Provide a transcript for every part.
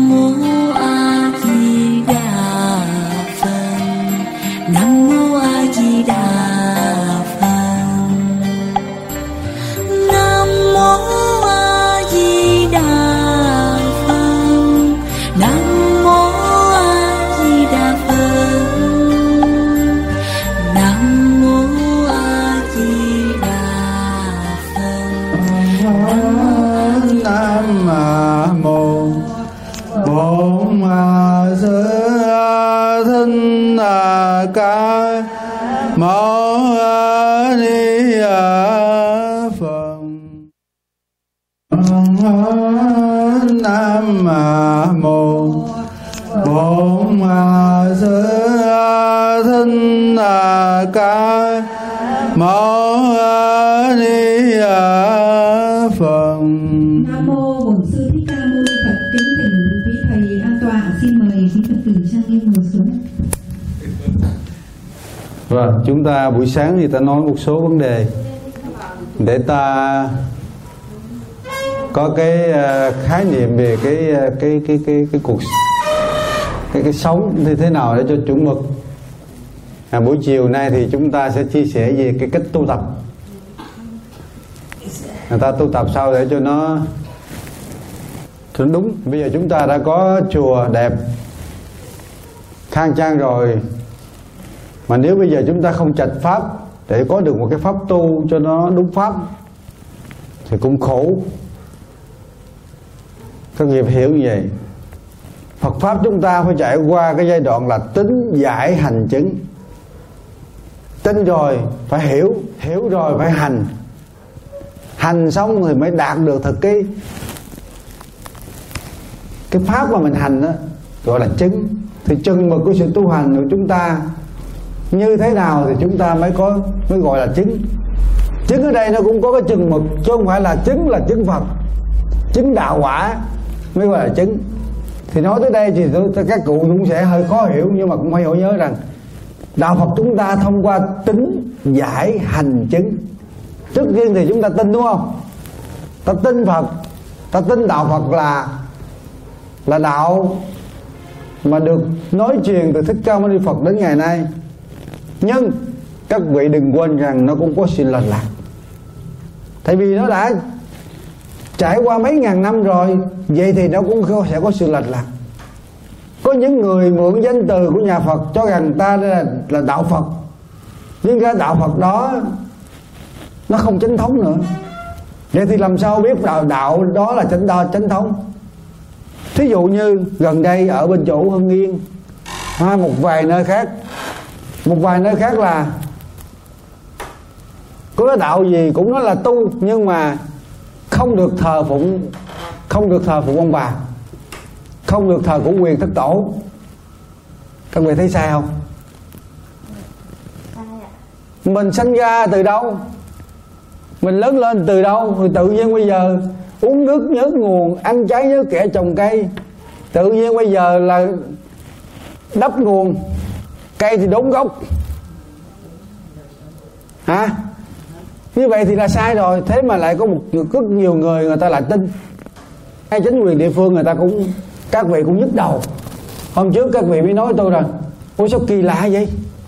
mô A Di Đà Phật. Nam mô A Di Đà Phật. Nam mô A Di Đà Phật. Nam mô A Di Đà Phật. Nam mô A Di Đà Phật. Nam mô Bổn Sư Thích Ca Mâu Ni Phật. Nam mô Bổn Sư Thích Ca Mâu Ni Phật. Nam mô Bổn Sư Thích Ca Mâu Ni Phật. Kính thỉnh quý thầy an tọa. Xin mời quý Phật tử trang nghiêm ngồi xuống. Rồi, chúng ta buổi sáng thì ta nói một số vấn đề để ta có cái khái niệm về cái cuộc cái sống như thế nào để cho chuẩn mực. Buổi chiều nay thì chúng ta sẽ chia sẻ về cái cách tu tập. Người ta tu tập sao để cho nó đúng. Bây giờ chúng ta đã có chùa đẹp khang trang rồi, mà nếu bây giờ chúng ta không trạch pháp để có được một cái pháp tu cho nó đúng pháp thì cũng khổ. Các nghiệp hiểu như vậy. Phật pháp chúng ta phải trải qua cái giai đoạn là tính giải hành chứng. Tin rồi phải hiểu, hiểu rồi phải hành, hành xong thì mới đạt được thực cái pháp mà mình hành đó, gọi là chứng. Thì chừng mực của sự tu hành của chúng ta như thế nào thì chúng ta mới gọi là chứng. Chứng ở đây nó cũng có cái chừng mực, chứ không phải là chứng Phật, chứng đạo quả mới gọi là chứng. Thì nói tới đây thì các cụ cũng sẽ hơi khó hiểu, nhưng mà cũng phải nhớ rằng đạo Phật chúng ta thông qua tính giải hành chứng. Trước tiên thì chúng ta tin, đúng không? Ta tin Phật, ta tin đạo Phật là đạo mà được nói truyền từ Thích Ca Mâu Ni Phật đến ngày nay. Nhưng các vị đừng quên rằng nó cũng có sự lệch lạc. Tại vì nó đã trải qua mấy ngàn năm rồi, vậy thì nó cũng sẽ có sự lệch lạc. Có những người mượn danh từ của nhà Phật cho rằng ta là đạo Phật, nhưng ra đạo Phật đó nó không chính thống nữa. Vậy thì làm sao biết đạo đó là chính thống? Thí dụ như gần đây ở bên chỗ Hưng Yên, một vài nơi khác là có cái đạo gì cũng nói là tu, nhưng mà không được thờ phụng ông bà, không được thờ củ quyền thất tổ. Các vị thấy sai không? Mình sanh ra từ đâu, mình lớn lên từ đâu, thì tự nhiên bây giờ uống nước nhớ nguồn, ăn trái nhớ kẻ trồng cây. Tự nhiên bây giờ là đắp nguồn, cây thì đốn gốc. Như vậy thì là sai rồi. Thế mà lại có rất nhiều người ta lại tin. Hay chính quyền địa phương người ta cũng, các vị cũng nhức đầu. Hôm trước các vị mới nói tôi rằng ủa sao kỳ lạ vậy?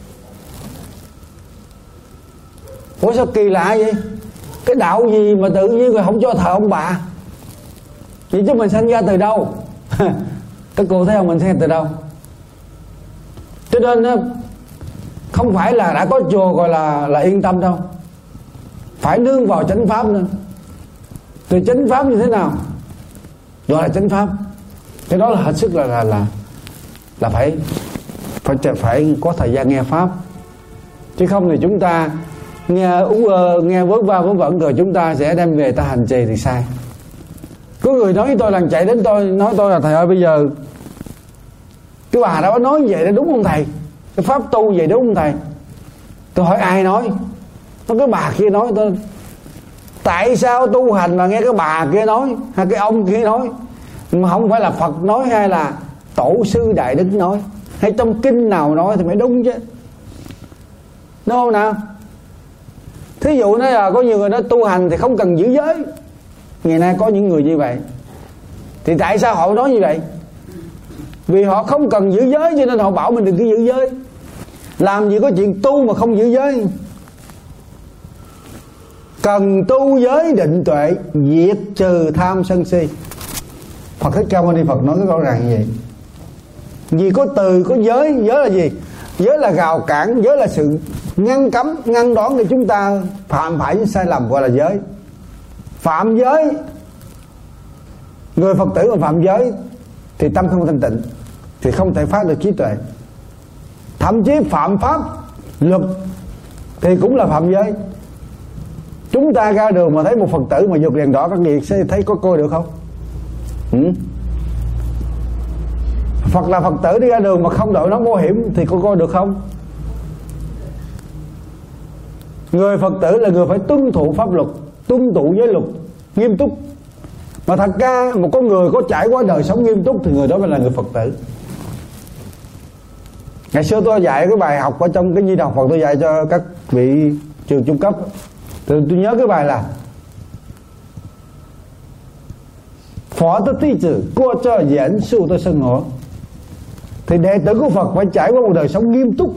Cái đạo gì mà tự nhiên rồi không cho thờ ông bà? Vậy chứ mình sanh ra từ đâu? Các cô thấy không, mình sanh từ đâu? Cho nên không phải là đã có chùa gọi là yên tâm đâu, phải nương vào chánh pháp nữa. Từ chánh pháp như thế nào gọi là chánh pháp? Cái đó là hết sức là phải có thời gian nghe pháp, chứ không thì chúng ta nghe vớ va vớ vẩn rồi chúng ta sẽ đem về ta hành trì thì sai. Có người nói với tôi rằng chạy đến tôi nói tôi là thầy ơi, bây giờ cái bà đó nói vậy đó đúng không thầy? Cái pháp tu vậy đúng không thầy? Tôi hỏi ai nói? Nó cái bà kia nói. Tôi tại sao tu hành mà nghe cái bà kia nói hay cái ông kia nói, mà không phải là Phật nói hay là tổ sư đại đức nói hay trong kinh nào nói thì mới đúng chứ, đúng không nào? Thí dụ nói là có nhiều người nói tu hành thì không cần giữ giới. Ngày nay có những người như vậy, thì tại sao họ nói như vậy? Vì họ không cần giữ giới cho nên họ bảo mình đừng cứ giữ giới. Làm gì có chuyện tu mà không giữ giới. Cần tu giới định tuệ, diệt trừ tham sân si. Phật Thích Ca Mâu Ni Phật nói cái rõ ràng như vậy. Vì có từ, có giới. Giới là gì? Giới là rào cản, giới là sự ngăn cấm, ngăn đón để chúng ta phạm phải những sai lầm, gọi là giới. Phạm giới, người Phật tử mà phạm giới thì tâm không thanh tịnh, thì không thể phát được trí tuệ. Thậm chí phạm pháp luật thì cũng là phạm giới. Chúng ta ra đường mà thấy một Phật tử mà vượt đèn đỏ, các vị sẽ thấy có coi được không? Phật là Phật tử đi ra đường mà không đội nón bảo hiểm thì có coi được không? Người Phật tử là người phải tuân thủ pháp luật, tuân thủ giới luật nghiêm túc. Mà thật ra một con người có trải qua đời sống nghiêm túc thì người đó mới là người Phật tử. Ngày xưa tôi dạy cái bài học ở trong cái Nhi Đồng Phật, tôi dạy cho các vị trường trung cấp. Tôi nhớ cái bài là Phó Tất Tí Tử Cô Cho Diễn Sư Tôi Sân Hổ. Thì đệ tử của Phật phải trải qua một đời sống nghiêm túc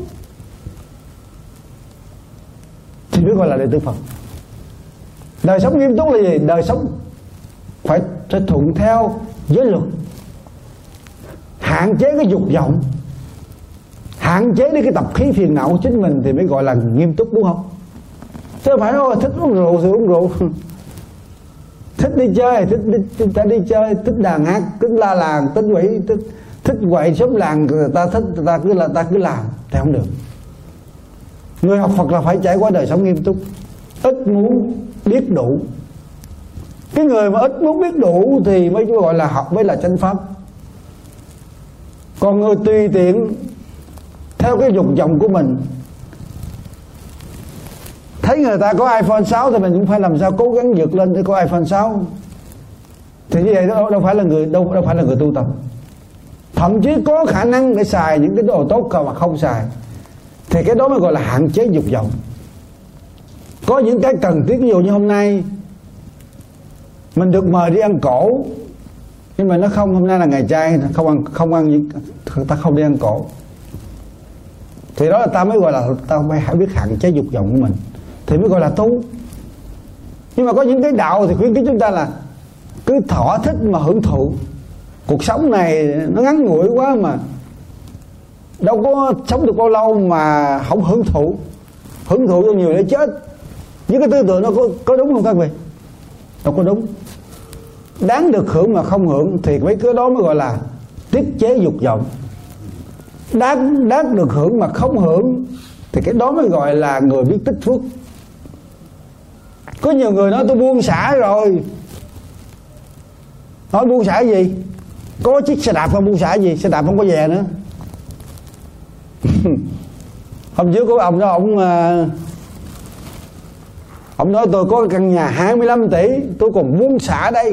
thì mới gọi là đệ tử Phật. Đời sống nghiêm túc là gì? Đời sống phải thuận theo giới luật, hạn chế cái dục vọng, hạn chế đi cái tập khí phiền não của chính mình thì mới gọi là nghiêm túc, đúng không? Chứ không phải nói thích uống rượu thì uống rượu, thích đi chơi, thích đi chơi, thích đàn hát, thích la làng, thích quỷ, thích quậy xóm làng, ta thích ta cứ làm thì không được. Người học Phật là phải trải qua đời sống nghiêm túc, ít muốn biết đủ. Cái người mà ít muốn biết đủ thì mới gọi là học, mới là chánh pháp. Còn người tùy tiện theo cái dục vọng của mình, thấy người ta có iPhone 6 thì mình cũng phải làm sao cố gắng vượt lên để có iPhone 6. Thì như vậy đâu phải là người tu tập. Thậm chí có khả năng để xài những cái đồ tốt mà không xài thì cái đó mới gọi là hạn chế dục vọng. Có những cái cần thiết, ví dụ như hôm nay mình được mời đi ăn cổ, nhưng mà nó không, hôm nay là ngày chay, không ăn những, ta không đi ăn cổ, thì đó là ta mới gọi là ta phải biết hạn chế dục vọng của mình thì mới gọi là tu. Nhưng mà có những cái đạo thì khuyến khích chúng ta là cứ thỏa thích mà hưởng thụ. Cuộc sống này nó ngắn ngủi quá mà đâu có sống được bao lâu mà không hưởng thụ cho nhiều để chết. Với cái tư tưởng nó có đúng không các vị? Đâu có đúng. Đáng được hưởng mà không hưởng thì mấy cái đó mới gọi là tiết chế dục vọng. Đáng được hưởng mà không hưởng thì cái đó mới gọi là người biết tích phước. Có nhiều người nói tôi buông xả rồi. Nói buông xả gì? Có chiếc xe đạp mà buông xả gì? Xe đạp không có về nữa. Hôm trước có ông đó, ông nói tôi có căn nhà 25 tỷ, tôi còn buông xả đây.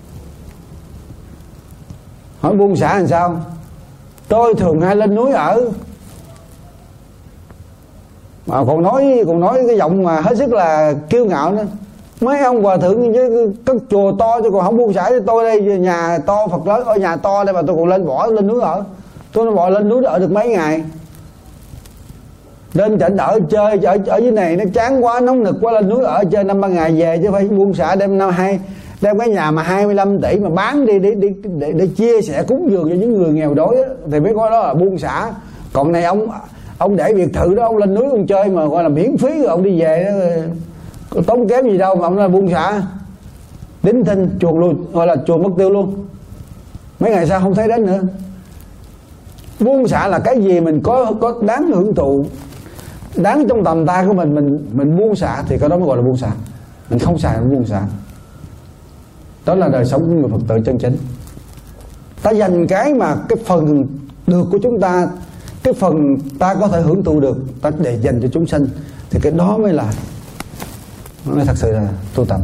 Hỏi buông xả làm sao? Tôi thường hay lên núi ở. Mà còn nói cái giọng mà hết sức là kiêu ngạo nữa. Mấy ông hòa thượng với các chùa to tôi còn không buông xả cho tôi đây, nhà to Phật lớn, ở nhà to đây mà tôi còn lên núi ở. Tôi bỏ lên núi ở được mấy ngày. Lên chảnh ở chơi ở dưới này nó chán quá, nóng nực quá, lên núi ở chơi 5-3 ngày về, chứ phải buông xả đem cái nhà mà 25 tỷ mà bán đi để chia sẻ cúng dường cho những người nghèo đói á, thì mới có đó là buông xả. Còn này ông để biệt thự đó, ông lên núi ông chơi mà gọi là miễn phí rồi ông đi về đó, tốn kém gì đâu mà ông là buông xả. Đính thinh chuồn luôn, gọi là chuồn mất tiêu luôn. Mấy ngày sau không thấy đến nữa. Buông xả là cái gì mình có đáng hưởng thụ, đáng trong tầm tay của mình buông xả thì cái đó mới gọi là buông xả. Mình không xài mình buông xả. Đó là đời sống của người Phật tử chân chính. Ta dành cái mà cái phần được của chúng ta, cái phần ta có thể hưởng thụ được, ta để dành cho chúng sinh thì cái đó mới thật sự là tu tập.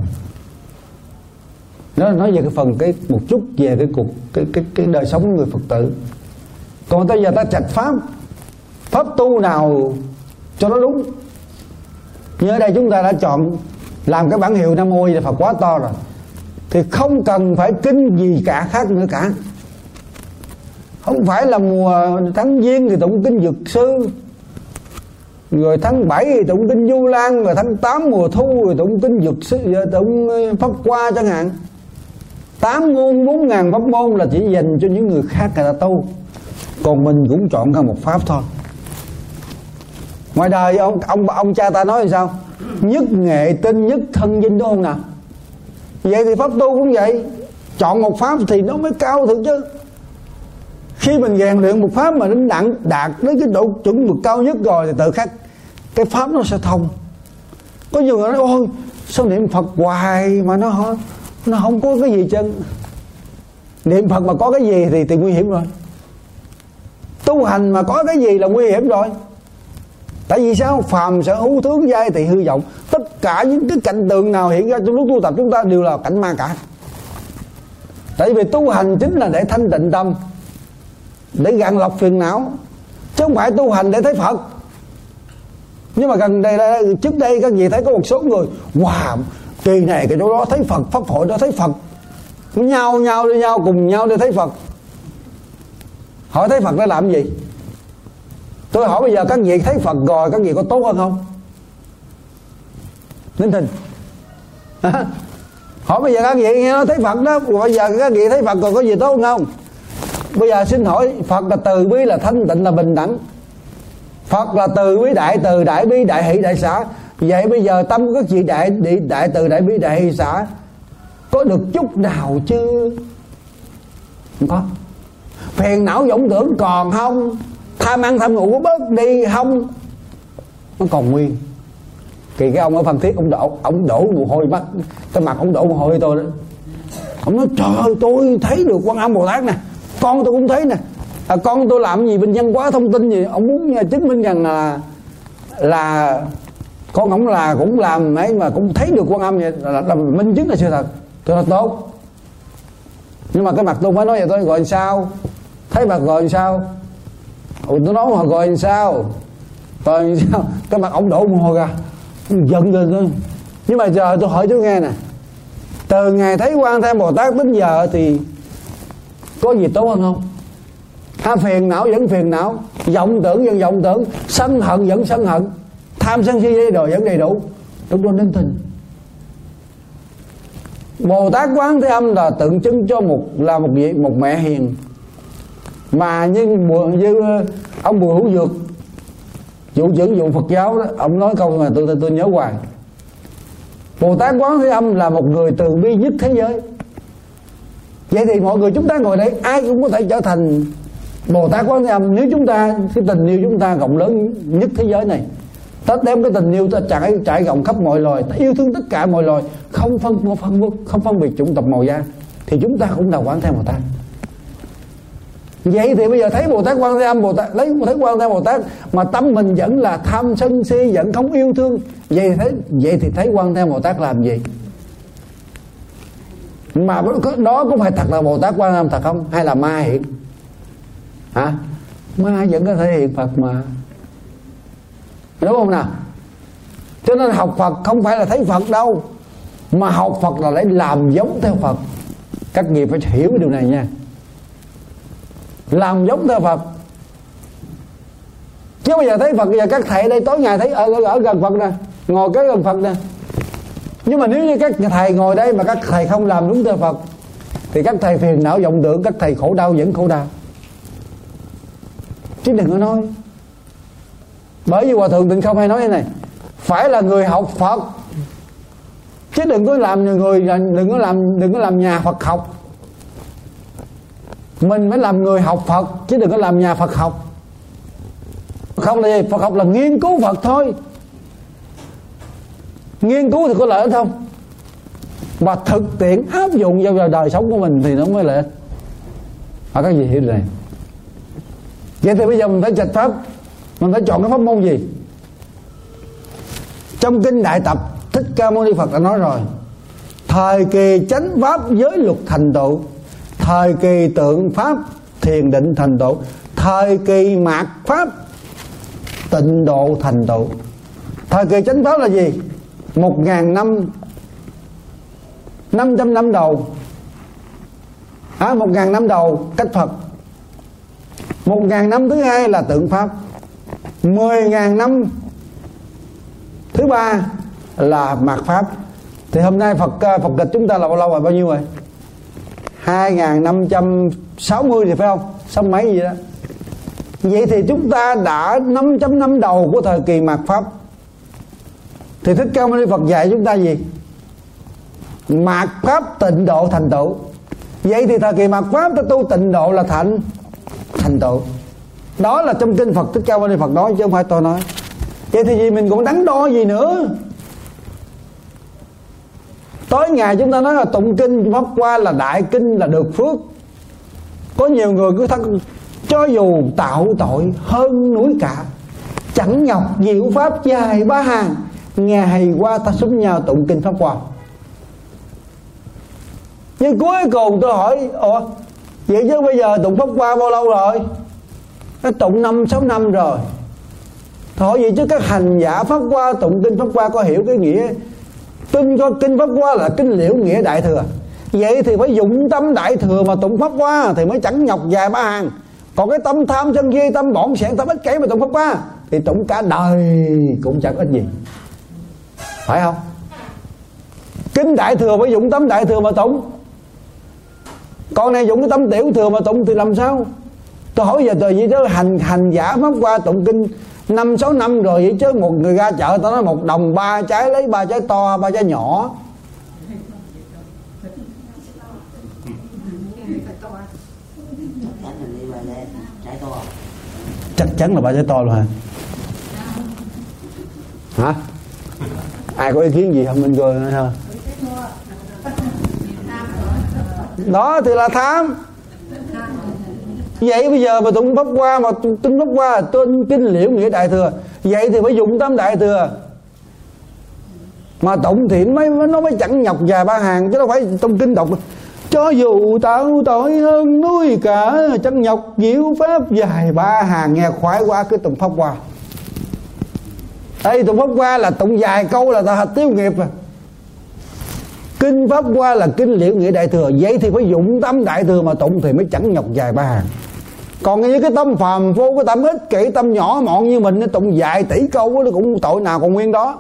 Nó nói về cái phần một chút về cái đời sống của người Phật tử. Còn bây giờ ta trạch pháp tu nào cho nó đúng. Như ở đây chúng ta đã chọn làm cái bản hiệu Nam Mô là Phật quá to rồi, thì không cần phải kinh gì khác nữa cả. Không phải là mùa tháng Giêng thì tụng kinh Dược Sư, rồi tháng 7 thì tụng kinh Du Lan, rồi tháng 8 mùa thu rồi tụng kinh Dược Sư, tụng Pháp Hoa chẳng hạn. 8 ngôn 4.000 pháp môn là chỉ dành cho những người khác người ta tu, còn mình cũng chọn ra một pháp thôi. Ngoài đời ông cha ta nói là sao? Nhất nghệ tinh, nhất thân vinh, đúng không nào? Vậy thì pháp tu cũng vậy, chọn một pháp thì nó mới cao được chứ. Khi mình rèn luyện một pháp mà nó đạt đến cái độ chuẩn mực cao nhất rồi thì tự khắc cái pháp nó sẽ thông. Có nhiều người nói ôi sao niệm Phật hoài mà nó không có cái gì chân. Niệm Phật mà có cái gì thì nguy hiểm rồi. Tu hành mà có cái gì là nguy hiểm rồi. Tại vì sao? Phàm sở hữu tướng giai thì hư vọng. Tất cả những cái cảnh tượng nào hiện ra trong lúc tu tập chúng ta đều là cảnh ma cả. Tại vì tu hành chính là để thanh tịnh tâm, để gạn lọc phiền não, chứ không phải tu hành để thấy Phật. Nhưng mà gần đây, trước đây các vị thấy có một số người wow, kỳ này cái chỗ đó thấy Phật, pháp hội đó thấy Phật, nhau cùng nhau để thấy Phật. Hỏi thấy Phật để làm gì? Tôi hỏi bây giờ các vị thấy Phật rồi các vị có tốt hơn không? Nín thinh. Hỏi bây giờ các vị nghe nói thấy Phật đó, bây giờ các vị thấy Phật rồi có gì tốt hơn không? Bây giờ xin hỏi, Phật là từ bi, là thanh tịnh, là bình đẳng. Phật là từ bi, đại bi, đại hỷ, đại xã. Vậy bây giờ tâm của các vị đại từ, đại bi, đại hỷ, xã có được chút nào chưa? Không có. Phiền não vọng tưởng còn không? Tham ăn tham ngủ có bớt đi không? Nó còn nguyên. Thì cái ông ở Phan Thiết, ông đổ mồ hôi mắt, cái mặt ông đổ mồ hôi tôi đó. Ông nói trời, tôi thấy được Quan Âm Bồ Tát nè, con tôi cũng thấy nè. Con tôi làm gì bên văn hóa thông tin gì, ông muốn chứng minh rằng là con ông là cũng làm ấy mà cũng thấy được Quan Âm vậy, là minh chứng là sự thật. Tôi nói tốt. Nhưng mà cái mặt tôi mới nói vậy, tôi gọi sao? Thấy mặt gọi sao? Tôi nói mà gọi sao? Rồi sao? Cái mặt ông đổ mồ hôi ra, giận rồi. Nhưng mà giờ tôi hỏi chú nghe nè, từ ngày thấy Quan Thế Bồ Tát đến giờ thì có gì tốt hơn không? Phiền não vẫn phiền não, vọng tưởng vẫn vọng tưởng, sân hận vẫn sân hận, tham sân si đồ vẫn đầy đủ. Lúc đó đến tình Bồ Tát Quán Thế Âm là tượng trưng cho một mẹ hiền. Mà như ông Bùi Hữu Dược, vụ trưởng vụ Phật giáo đó, ông nói câu mà tôi nhớ hoài. Bồ Tát Quán Thế Âm là một người từ bi nhất thế giới. Vậy thì mọi người chúng ta ngồi đây ai cũng có thể trở thành Bồ Tát Quán Thế Âm nếu chúng ta, cái tình yêu chúng ta rộng lớn nhất thế giới này. Ta đem cái tình yêu ta trải rộng khắp mọi loài, ta yêu thương tất cả mọi loài, không phân biệt chủng tộc màu da, thì chúng ta cũng là Quán Thế Bồ Tát. Vậy thì bây giờ thấy Bồ Tát Quan Thế Âm, thấy Quan Thế Bồ Tát mà tâm mình vẫn là tham sân si, vẫn không yêu thương, vậy thì thấy Quan Thế Bồ Tát làm gì? Mà đó có phải thật là Bồ Tát Quan Thế Âm thật không? Hay là ma hiện? Hả? Ma vẫn có thể hiện Phật mà, đúng không nào? Cho nên học Phật không phải là thấy Phật đâu, mà học Phật là để làm giống theo Phật. Các vị phải hiểu cái điều này nha. Làm giống theo Phật. Chứ bây giờ thấy Phật, bây giờ các thầy đây tối ngày thấy ở gần Phật nè, ngồi kế gần Phật nè. Nhưng mà nếu như các thầy ngồi đây mà các thầy không làm đúng theo Phật thì các thầy phiền não vọng tưởng, các thầy khổ đau vẫn khổ đau. Chứ đừng có nói. Bởi vì Hòa Thượng Tịnh Không hay nói thế này, phải là người học Phật, chứ đừng có làm nhà Phật học. Mình mới làm người học Phật, chứ đừng có làm nhà Phật học. Không là gì? Phật học là nghiên cứu Phật thôi. Nghiên cứu thì có lợi ích không? Và thực tiễn áp dụng vào đời sống của mình thì nó mới lợi ích. Các gì hiểu điều này? Vậy thì bây giờ mình phải trạch pháp, mình phải chọn cái pháp môn gì? Trong kinh Đại Tập, Thích Ca Mâu Ni Phật đã nói rồi, thời kỳ chánh pháp giới luật thành tựu, thời kỳ tượng pháp thiền định thành tựu, thời kỳ mạt pháp tịnh độ thành tựu. Thời kỳ chánh pháp là gì? 1.000 năm, 500 năm đầu, 1.000 năm đầu cách Phật. 1.000 năm thứ hai là tượng Pháp, 10.000 năm thứ ba là mạt Pháp. Thì hôm nay Phật kịch chúng ta là bao lâu rồi, bao nhiêu rồi? 2560 thì phải không? 60 mấy gì đó. Vậy thì chúng ta đã 500 năm đầu của thời kỳ mạt Pháp. Thì Thích Ca Mâu Ni Phật dạy chúng ta gì? Mạt Pháp tịnh độ thành tựu. Vậy thì thời kỳ mạt Pháp ta tu tịnh độ là thành tựu. Đó là trong kinh Phật Thích Ca Mâu Ni Phật nói, chứ không phải tôi nói. Vậy thì gì mình còn đắn đo gì nữa? Tối ngày chúng ta nói là tụng kinh Pháp Hoa là đại kinh, là được phước. Có nhiều người cứ thắc, cho dù tạo tội hơn núi cả, chẳng nhọc diệu pháp dài ba hàng, ngày qua ta xúm nhau tụng kinh Pháp Hoa. Nhưng cuối cùng tôi hỏi, vậy chứ bây giờ tụng Pháp Hoa bao lâu rồi? Nó tụng 5-6 năm rồi. Tôi hỏi vậy chứ các hành giả Pháp Hoa tụng kinh Pháp Hoa có hiểu cái nghĩa kinh Pháp Hoa là kinh liễu nghĩa đại thừa. Vậy thì phải dụng tâm đại thừa mà tụng Pháp Hoa thì mới chẳng nhọc dài ba hàng. Còn cái tâm tham sân si, tâm bỏng sẻn, tâm ích kỷ mà tụng Pháp Hoa thì tụng cả đời cũng chẳng ích gì, phải không? Kinh đại thừa phải dụng tâm đại thừa mà tụng, còn này dụng cái tâm tiểu thừa mà tụng thì làm sao? Tôi hỏi giờ tôi vậy chứ hành giả Pháp Hoa tụng kinh 5-6 năm rồi, vậy chứ một người ra chợ tao nói 1 đồng 3 trái, lấy 3 trái to 3 trái nhỏ. Chắc chắn là 3 trái to luôn hả? Hả? Ai có ý kiến gì không? Mình cười nữa thôi. Đó thì là tham. Vậy bây giờ mà tụng Pháp Hoa, mà tụng Pháp Hoa là tên kinh liễu nghĩa đại thừa, vậy thì phải dụng tâm đại thừa mà tụng thì nó mới chẳng nhọc dài ba hàng, chứ đâu phải trong kinh đọc cho dù tạo tội hơn núi cả, chẳng nhọc diệu pháp dài ba hàng, nghe khoái quá cứ tụng Pháp Hoa. Đây tụng Pháp Hoa là tụng vài câu là ta tiêu nghiệp rồi. Kinh Pháp Hoa là kinh liễu nghĩa đại thừa, vậy thì phải dụng tâm đại thừa mà tụng thì mới chẳng nhọc dài ba hàng. Còn như cái tâm phàm phu, cái tâm ích kỷ, tâm nhỏ mọn như mình, nó tụng vài tỷ câu nó cũng tội nào còn nguyên đó.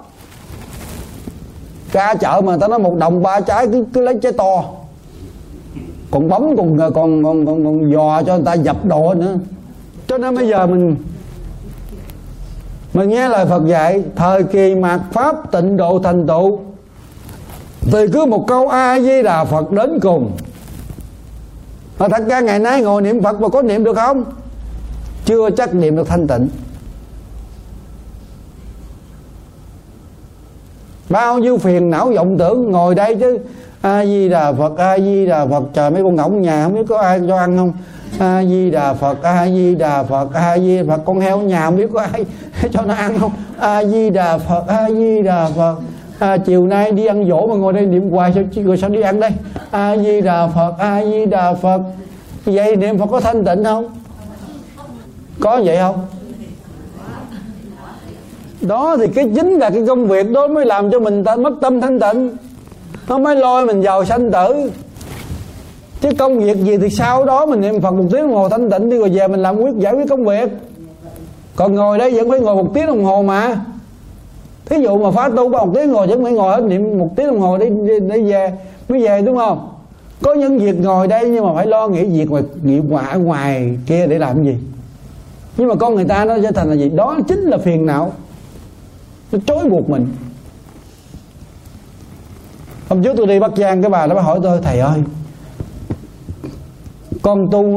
Ra chợ mà ta nói 1 đồng 3 trái, cứ lấy trái to, còn bấm còn dò cho người ta dập độ nữa. Cho nên bây giờ mình nghe lời Phật dạy, thời kỳ mạt Pháp tịnh độ thành tựu thì cứ một câu A Di Đà Phật đến cùng. Mà thật ra ngày nay ngồi niệm Phật mà có niệm được không? Chưa chắc niệm được thanh tịnh. Bao nhiêu phiền não vọng tưởng ngồi đây chứ A Di Đà Phật, A Di Đà Phật. Trời, mấy con ngỗng nhà không biết có ai cho ăn không? A Di Đà Phật, A Di Đà Phật, A Di Đà Phật. Con heo nhà không biết có ai cho nó ăn không? A Di Đà Phật, A Di Đà Phật. Chiều nay đi ăn dỗ mà ngồi đây niệm hoài rồi sao đi ăn đây? A Di Đà Phật, A Di Đà Phật. Vậy niệm Phật có thanh tịnh không? Có vậy không? Đó thì cái chính là cái công việc đó mới làm cho mình mất tâm thanh tịnh, nó mới lôi mình vào sanh tử. Chứ công việc gì thì sau đó mình niệm Phật 1 tiếng đồng hồ thanh tịnh đi, rồi về mình làm giải quyết công việc. Còn ngồi đây vẫn phải ngồi 1 tiếng đồng hồ mà. Thí dụ mà phá tu 1 tiếng ngồi vẫn phải ngồi hết niệm 1 tiếng đồng hồ để về mới về, đúng không? Có những việc ngồi đây nhưng mà phải lo nghĩ việc ngoài kia để làm gì. Nhưng mà con người ta nó trở thành là gì? Đó chính là phiền não, nó trói buộc mình. Hôm trước tôi đi Bắc Giang, cái bà nó hỏi tôi: thầy ơi, con tu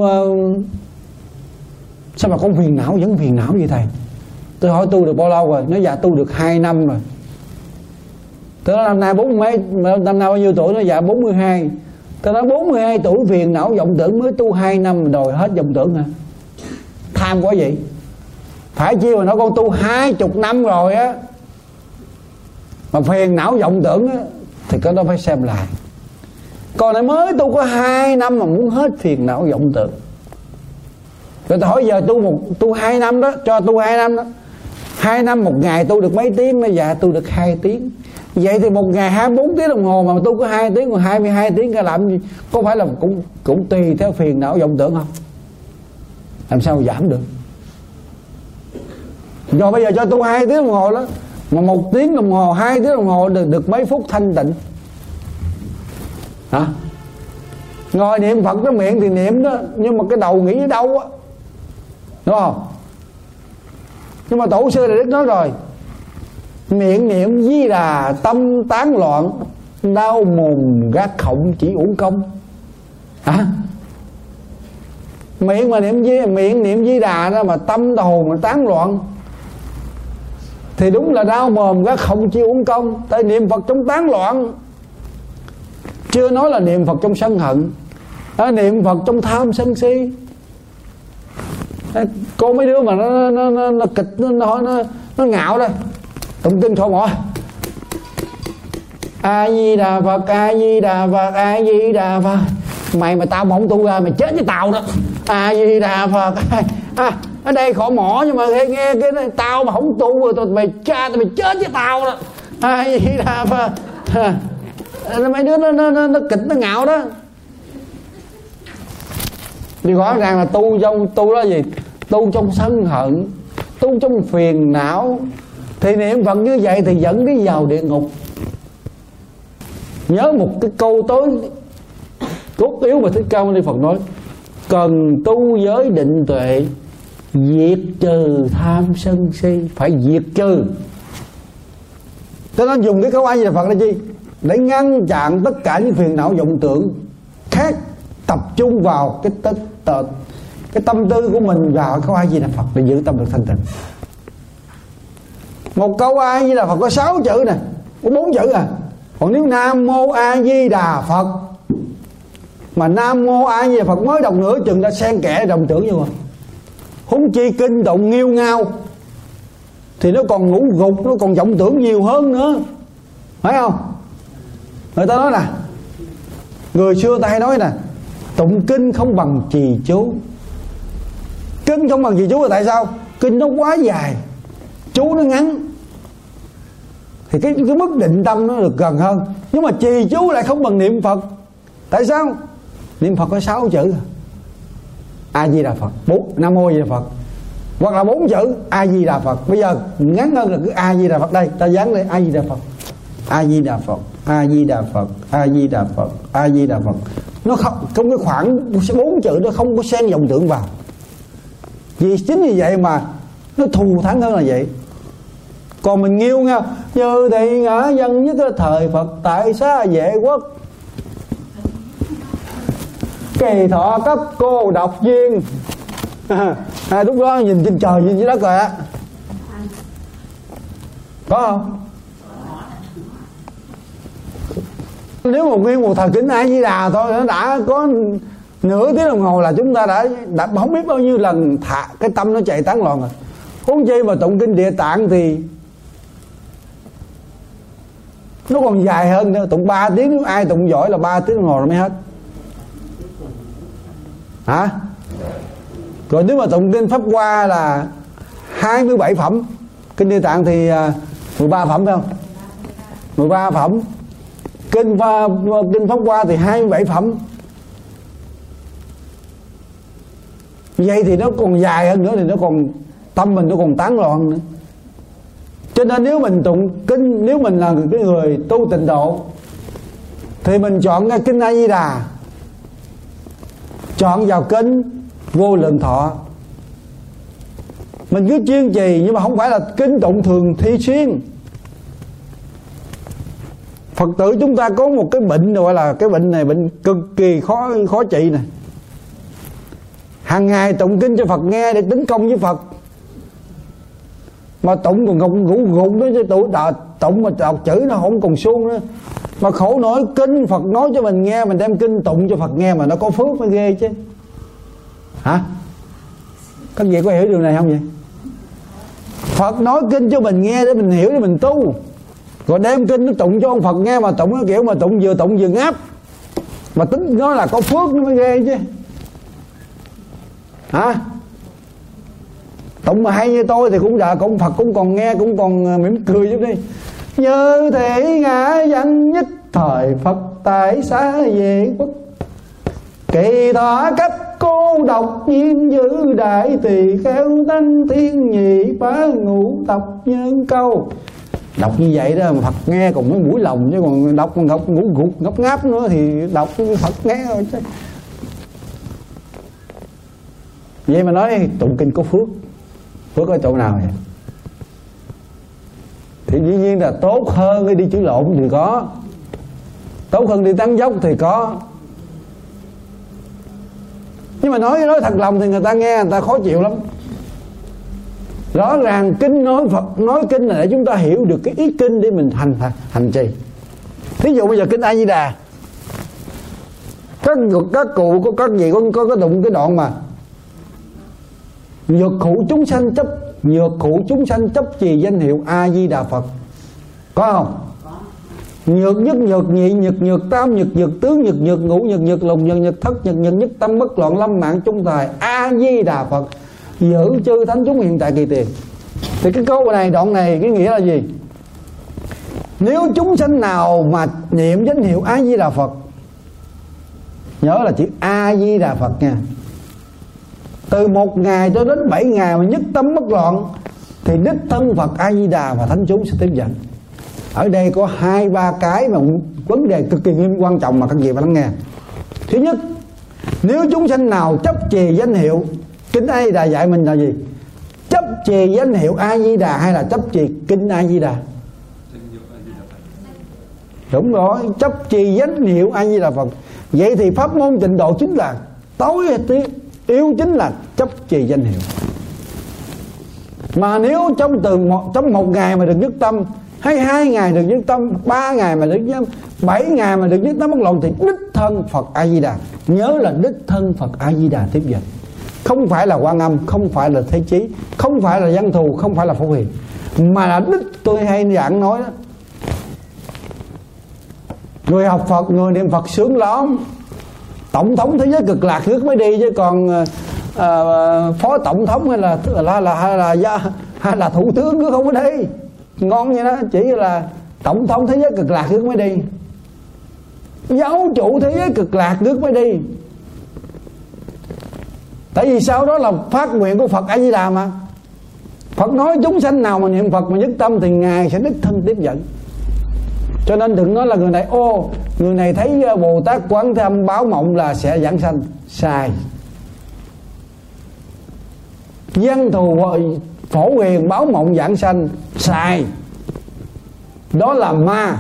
sao mà con phiền não, vẫn phiền não vậy thầy? Tôi hỏi tu được bao lâu rồi? Nó dạ tu được 2 năm rồi. Tôi nói năm nay 40 mấy, năm nay bao nhiêu tuổi? Nó dạ 42. Tôi nói 42 tuổi phiền não vọng tưởng, mới tu 2 năm rồi hết vọng tưởng hả? Tham quá vậy. Phải chi mà nói con tu 20 năm rồi á mà phiền não vọng tưởng á, thì cái đó phải xem lại. Còn này mới tu có 2 năm mà muốn hết phiền não vọng tưởng. Rồi tôi hỏi giờ tu 2 năm đó, cho tu 2 năm đó, 2 năm một ngày tu được mấy tiếng? Nó dạ tu được 2 tiếng. Vậy thì một ngày 24 tiếng đồng hồ mà tu có 2 tiếng, còn 22 tiếng ra làm gì? Có phải là cũng tùy theo phiền não vọng tưởng không? làm sao giảm được. Rồi bây giờ cho tu 2 tiếng đồng hồ đó, mà 1 tiếng đồng hồ 2 tiếng đồng hồ được mấy phút thanh tịnh hả? Ngồi niệm Phật cái miệng thì niệm đó, nhưng mà cái đầu nghĩ ở đâu á, đúng không? Nhưng mà tổ sư Đại Đức nói rồi, miệng niệm Di Đà tâm tán loạn, đau mồm gác khổng chỉ uổng công hả? Miệng mà miệng niệm Di Đà đó mà tâm hồn mà tán loạn thì đúng là đau mồm gác khổng chỉ uổng công. Tại niệm Phật trong tán loạn, chưa nói là niệm Phật trong sân hận, niệm Phật trong tham sân si. Có mấy đứa mà nó kịch, nó ngạo đây, tụng kinh không hỏi A Di Đà Phật, A Di Đà Phật, A Di Đà Phật. Mày mà tao mà không tu ra mày chết với tao đó. A Di Đà Phật. Ở đây khổ mỏ, nhưng mà nghe cái này, tao mà không tu rồi mày chết với tao đó. A Di Đà Phật. Mấy đứa nó kịch, nó ngạo đó. Thì rõ ràng là tu đó gì? Tu trong sân hận, tu trong phiền não. Thì niệm Phật như vậy thì dẫn đi vào địa ngục. Nhớ một cái câu tối cốt yếu mà Thích Ca Mâu Ni Phật nói: cần tu giới định tuệ, diệt trừ tham sân si. Phải diệt trừ. Cho nên dùng cái câu A Di Đà Phật là gì? Để ngăn chặn tất cả những phiền não vọng tưởng khác, tập trung vào cái tâm tư của mình vào câu A Di Đà Phật để giữ tâm được thanh tịnh. Một câu A Di Đà Phật có 6 chữ nè, có 4 chữ à. Còn nếu Nam Mô A Di Đà Phật, mà Nam Mô A Di Đà Phật mới đọc nửa chừng đã xen kẽ đồng tưởng vô rồi. Huống chi kinh tụng nghiêu ngao thì nó còn ngủ gục, nó còn vọng tưởng nhiều hơn nữa, phải không? Người ta nói nè, người xưa ta hay nói nè, tụng kinh không bằng trì chú. Kinh không bằng trì chú là tại sao? Kinh nó quá dài, chú nó ngắn, thì cái mức định tâm nó được gần hơn. Nhưng mà trì chú lại không bằng niệm Phật. Tại sao? Niệm Phật có 6 chữ A Di Đà Phật, Nam Mô A Di Đà Phật, hoặc là 4 chữ A Di Đà Phật. Bây giờ ngắn hơn là cứ A Di Đà Phật. Đây ta dán đây A Di Đà Phật, A Di Đà Phật, A Di Đà Phật, A Di Đà Phật, A Di Đà Phật. Nó không, trong cái khoảng 4 chữ nó không có xen vọng tưởng vào. Vì chính vì vậy mà nó thù thắng hơn là vậy. Còn mình nghiêu nhau như thị ngã dân nhất cái thời Phật tại xá vệ quốc, kỳ thọ cấp cô độc duyên. Lúc đó nhìn trên trời nhìn dưới đất rồi á, có không? Nếu một nguyên một thời kính A Di Đà thôi nó đã có nửa tiếng đồng hồ là chúng ta đã không biết bao nhiêu lần cái tâm nó chạy tán loạn rồi. Huống chi mà tụng kinh Địa Tạng thì nó còn dài hơn nữa, tụng 3 tiếng. Nếu ai tụng giỏi là 3 tiếng đồng hồ rồi mới hết hả? Rồi nếu mà tụng kinh Pháp Hoa là 27 phẩm, kinh Địa Tạng thì 13 phẩm phải không? 13 phẩm. Kinh Pháp Hoa thì 27 phẩm. Vậy thì nó còn dài hơn nữa, thì nó còn tâm mình nó còn tán loạn nữa. Cho nên nếu mình tụng kinh, nếu mình là cái người tu tịnh độ thì mình chọn cái kinh A Di Đà, chọn vào kinh Vô Lượng Thọ. Mình cứ chuyên trì, nhưng mà không phải là kinh tụng thường thi xuyên. Phật tử chúng ta có một cái bệnh gọi là cái bệnh này, bệnh cực kỳ khó trị này. Hàng ngày tụng kinh cho Phật nghe để tính công với Phật, mà tụng còn ngủ gục đó, chứ tụng mà đọc chữ nó không còn suông nữa. Mà khổ nổi kinh Phật nói cho mình nghe, mình đem kinh tụng cho Phật nghe mà nó có phước mới ghê chứ hả? Các vị có hiểu điều này không vậy? Phật nói kinh cho mình nghe để mình hiểu, để mình tu. Rồi đem kinh nó tụng cho ông Phật nghe, mà tụng nó kiểu mà tụng vừa ngáp, mà tính nói là có phước nó mới ghê chứ hả? Tụng mà hay như tôi thì cũng giờ cũng Phật cũng còn nghe, cũng còn mỉm cười giúp đi. Như thể ngã danh nhất thời Phật tại xá vệ quốc, kỳ thọ cấp Cô độc nhiên giữ đại tỳ kheo tăng thiên nhị phá ngũ tập nhân câu. Đọc như vậy đó Phật nghe còn mới mũi lòng, chứ còn đọc ngủ ngốc ngáp nữa thì đọc Phật nghe rồi chứ. Vậy mà nói tụng kinh có phước. Phước ở chỗ nào vậy? Thì dĩ nhiên là tốt hơn cái đi chữ lộn thì có, tốt hơn đi tán dốc thì có. Nhưng mà nói thật lòng thì người ta nghe người ta khó chịu lắm. Rõ ràng kinh nói Phật nói kinh là để chúng ta hiểu được cái ý kinh để mình hành trì. Thí dụ bây giờ kinh A Di Đà, các cụ các vị có cái đụng cái đoạn mà nhược hữu chúng sanh chấp trì danh hiệu A Di Đà Phật, có không? Nhược nhất nhược nhị nhược nhược tam nhược nhược tứ nhược nhược ngũ nhược nhược lục nhược nhược thất nhược nhược nhất tâm bất loạn lâm mạng trung tài A Di Đà Phật, giữ chư thánh chúng hiện tại kỳ tiền. Thì cái câu này, đoạn này cái nghĩa là gì? Nếu chúng sanh nào mà niệm danh hiệu A Di Đà Phật, nhớ là chữ A Di Đà Phật nha, từ 1 ngày cho đến 7 ngày mà nhất tâm bất loạn, thì đích thân Phật A Di Đà và thánh chúng sẽ tiếp dẫn. Ở đây có 2-3 cái mà vấn đề cực kỳ quan trọng mà các vị phải lắng nghe. Thứ nhất, nếu chúng sanh nào chấp trì danh hiệu, kinh A Di Đà dạy mình là gì? Chấp trì danh hiệu A Di Đà hay là chấp trì kinh A Di Đà? Đúng rồi, chấp trì danh hiệu A Di Đà Phật. Vậy thì pháp môn tịnh độ chính là tối yếu chính là chấp trì danh hiệu. Mà nếu trong một ngày mà được nhất tâm, hay 2 ngày được nhất tâm, 3 ngày mà được nhất tâm, 7 ngày mà được nhất tâm bất loạn, thì đích thân Phật A Di Đà, nhớ là đích thân Phật A Di Đà tiếp dẫn. Không phải là Quan Âm, không phải là Thế Chí, không phải là Văn Thù, không phải là Phổ Hiền, mà là đích. Tôi hay giảng nói đó, người học Phật, người niệm Phật sướng lắm. Tổng thống thế giới cực lạc nước mới đi, chứ còn phó tổng thống hay là thủ tướng cứ không có đi. Ngon như đó, chỉ là tổng thống thế giới cực lạc nước mới đi, giáo chủ thế giới cực lạc nước mới đi. Tại vì sau đó là phát nguyện của Phật A Di Đà mà. Phật nói chúng sanh nào mà niệm Phật mà nhất tâm thì Ngài sẽ đích thân tiếp dẫn. Cho nên đừng nói là người này người này thấy Bồ Tát Quán Thế Âm báo mộng là sẽ giảng sanh. Sai. Văn Thù Phổ Hiền báo mộng giảng sanh. Sai. Đó là ma.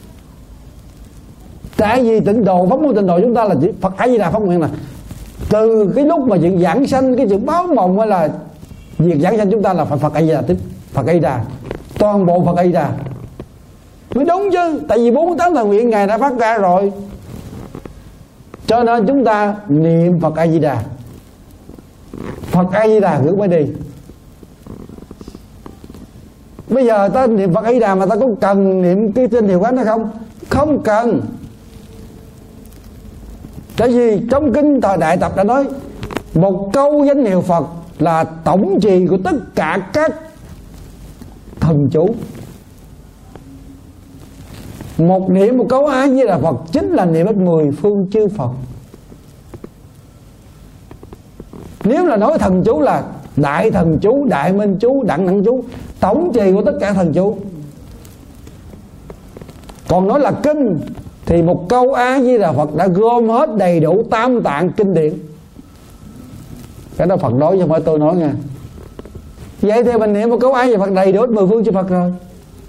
Tại vì tịnh độ, pháp môn tịnh độ chúng ta là chỉ Phật A Di Đà phát nguyện là từ cái lúc mà chuyện giảng sanh, cái chuyện báo mộng hay là việc giảng sanh chúng ta là Phật A Di Đà tiếp, Phật A Di Đà, toàn bộ Phật A Di Đà mới đúng chứ. Tại vì 48 thần nguyện Ngài đã phát ra rồi. Cho nên chúng ta niệm Phật A Di Đà, Phật A Di Đà cứ mới đi. Bây giờ ta niệm Phật A Di Đà mà ta có cần niệm cái tên hiệu quán hay không? Không cần. Tại vì trong kinh Thời Đại Tập đã nói một câu danh hiệu Phật là tổng trì của tất cả các thần chú. Một niệm một câu A Di Đà Phật chính là niệm hết 10 phương chư Phật. Nếu là nói thần chú là đại thần chú, đại minh chú, đặng đẳng chú, tổng trì của tất cả thần chú. Còn nói là kinh thì một câu A Di Đà Phật đã gom hết đầy đủ tam tạng kinh điển. Cái đó Phật nói chứ không phải tôi nói nha. Vậy thì mình niệm một câu A Di Đà Phật đầy đủ hết 10 phương chư Phật rồi.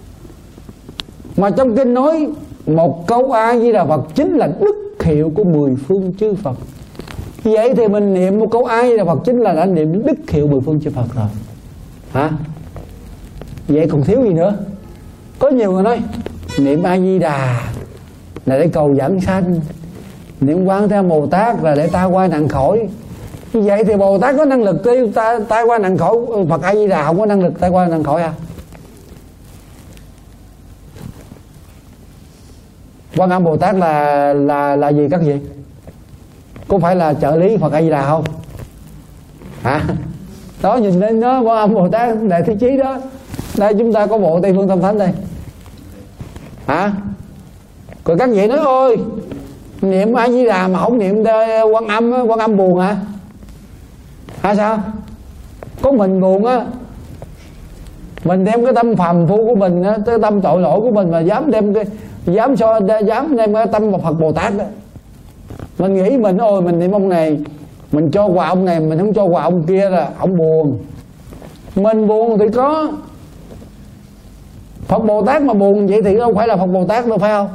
Mà trong kinh nói một câu A Di Đà Phật chính là đức hiệu của 10 phương chư Phật. Vậy thì mình niệm một câu A Di Đà Phật chính là đã niệm đức hiệu 10 phương chư Phật rồi. Hả? Vậy còn thiếu gì nữa? Có nhiều người nói niệm A Di Đà là để cầu giảng sanh, niệm Quán Thế Âm Bồ Tát là để tai qua nạn khỏi. Vậy thì Bồ Tát có năng lực tiêu tai qua nạn khỏi, Phật A Di Đà không có năng lực tai qua nạn khỏi à? Quan Âm Bồ Tát là gì các vị? Có phải là trợ lý Phật A Di Đà không? Hả? Đó, nhìn lên nó Quan Âm Bồ Tát Đại Thế Chí đó. Đây chúng ta có bộ Tây Phương Tâm Thánh đây. Hả? Rồi các vị nói ôi niệm A Di Đà mà không niệm Quan Âm, Quan Âm buồn hả? hay sao? Có mình buồn á, mình đem cái tâm phàm phu của mình á, cái tâm tội lỗi của mình mà dám đem cái tâm vào Phật Bồ Tát đó. Mình nghĩ mình ôi mình niệm ông này, mình cho quà ông này, mình không cho quà ông kia là ông buồn. Mình buồn thì có Phật Bồ Tát mà buồn vậy thì đâu phải là Phật Bồ Tát đâu, phải không?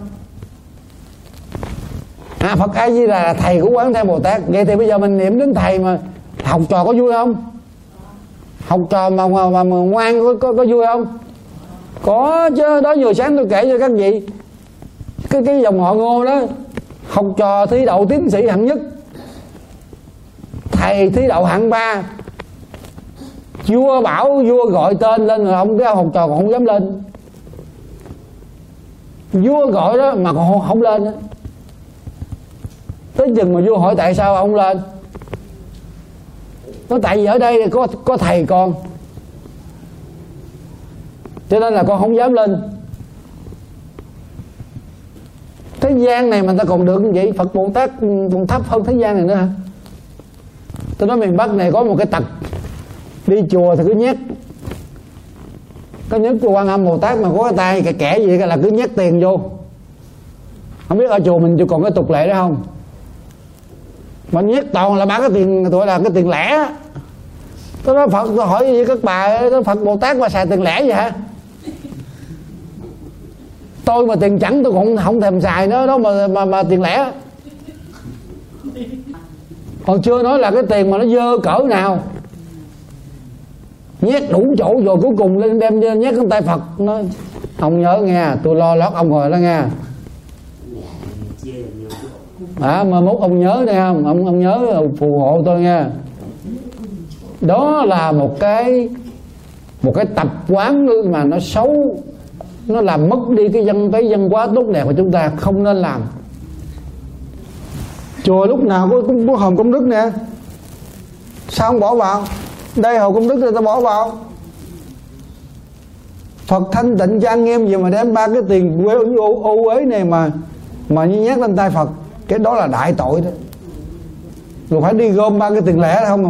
Phật A Di Đà là thầy của Quán Thế Bồ Tát. Vậy thì bây giờ mình niệm đến thầy mà học trò có vui không? Học trò mà ngoan có vui không? Có chứ. Đó vừa sáng tôi kể cho các vị cái dòng họ Ngô đó, học trò thi đậu tiến sĩ hạng nhất, thầy thi đậu hạng 3. Vua bảo vua gọi tên lên rồi ông cái học trò còn không dám lên. Vua gọi đó mà còn không lên đó. Tới chừng mà vua hỏi tại sao ông lên, nó tại vì ở đây có thầy con, cho nên là con không dám lên. Thế gian này mà ta còn được như vậy, Phật Bồ Tát còn thấp hơn thế gian này nữa hả? Tôi nói miền Bắc này có một cái tật, đi chùa thì cứ nhét, có nhất của Quan Âm Bồ Tát mà có cái tay cái kẻ gì là cứ nhét tiền vô. Không biết ở chùa mình còn cái tục lệ đó không? Mình nhét toàn là bán cái tiền, gọi là cái tiền lẻ. Tôi nói Phật, tôi hỏi gì các bà, Phật Bồ Tát mà xài tiền lẻ vậy hả? Tôi mà tiền chẳng tôi cũng không thèm xài nữa đó mà tiền lẻ. Còn chưa nói là cái tiền mà nó dơ cỡ nào, nhét đủ chỗ rồi cuối cùng lên đem nhét trong tay Phật. Nói ông nhớ nghe, tôi lo lót ông rồi đó nghe. Mà mốt ông nhớ đây không, ông nhớ phù hộ tôi nha. Đó là một cái tập quán mà nó xấu, nó làm mất đi cái văn hóa tốt đẹp của chúng ta, không nên làm. Chùa lúc nào có hòm công đức nè, sao không bỏ vào? Đây hòm công đức rồi ta bỏ vào. Phật thanh tịnh trang nghiêm gì mà đem ba cái tiền ô uế này mà như nhét lên tay Phật, cái đó là đại tội đó. Rồi phải đi gom ba cái tiền lẻ không mà.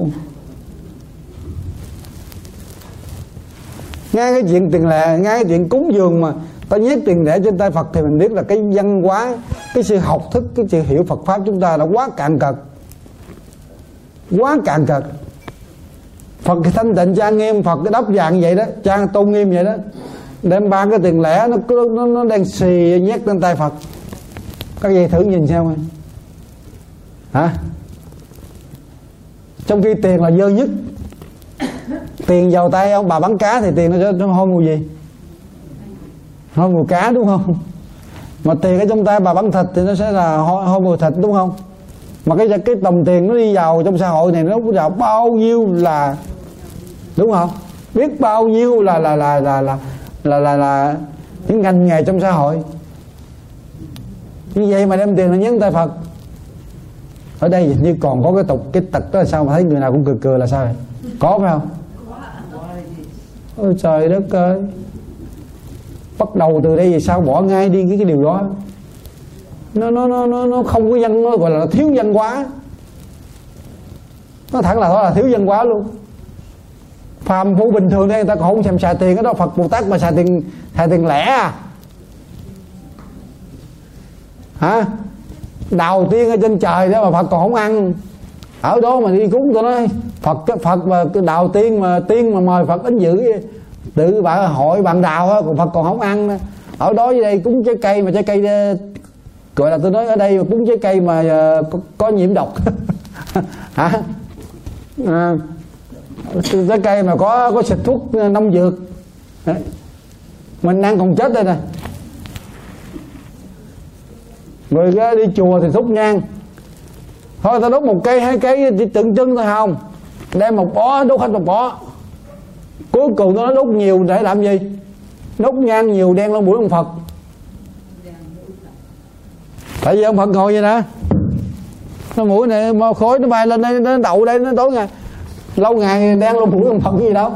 Ngay cái chuyện tiền lẻ, ngay cái chuyện cúng dường mà ta nhét tiền lẻ trên tay Phật thì mình biết là cái văn hóa, cái sự học thức, cái sự hiểu Phật pháp chúng ta đã quá cạn cợt, quá cạn cợt. Phật thanh tịnh trang nghiêm, Phật cái đắp vàng vậy đó, trang tôn nghiêm vậy đó, đem ba cái tiền lẻ nó đang xì nhét lên tay Phật. Các vị thử nhìn xem hả? Trong khi tiền là dơ nhất. Tiền vào tay ông bà bán cá thì tiền nó hôi mùi gì? Hôi mùi cá đúng không? Mà tiền ở trong tay bà bán thịt thì nó sẽ là hôi mùi thịt đúng không? Mà cái đồng tiền nó đi vào trong xã hội này nó vào bao nhiêu là, đúng không? Biết bao nhiêu là những ngành nghề trong xã hội. Như vậy mà đem tiền là nhấn tay Phật. Ở đây như còn có cái tật đó là sao mà thấy người nào cũng cười là sao vậy? Có phải không? Ôi trời đất ơi, bắt đầu từ đây thì sao bỏ ngay đi cái điều đó. Nó không có văn, nó gọi là thiếu văn hóa. Nó thẳng là đó là thiếu văn hóa luôn. Phàm phu bình thường đây người ta còn không thèm xài tiền cái đó, Phật Bồ Tát mà xài tiền lẻ à? Hả? Đầu tiên ở trên trời đó mà Phật còn không ăn. Ở đó mà đi cúng tôi nói Phật mà đào tiên mà mời Phật đến dự tự bạn hội bạn đào á, còn Phật còn không ăn. Ở đó dưới đây cúng trái cây mà trái cây gọi là tôi nói ở đây mà cúng trái cây mà có nhiễm độc. Hả? Trái cây mà có xịt thuốc nông dược. Mình ăn còn chết đây nè. Rồi đi chùa thì thúc nhang, thôi ta đốt một cây hai cây chỉ tượng trưng thôi không, đem một bó đốt hết một bó. Cuối cùng nó đốt nhiều để làm gì? Đốt nhang nhiều đen lên mũi ông Phật. Tại vì ông Phật ngồi vậy nè, nó mũi này khói nó bay lên đây, nó đậu đây, nó tối ngày lâu ngày đen lên mũi ông Phật cái gì đâu,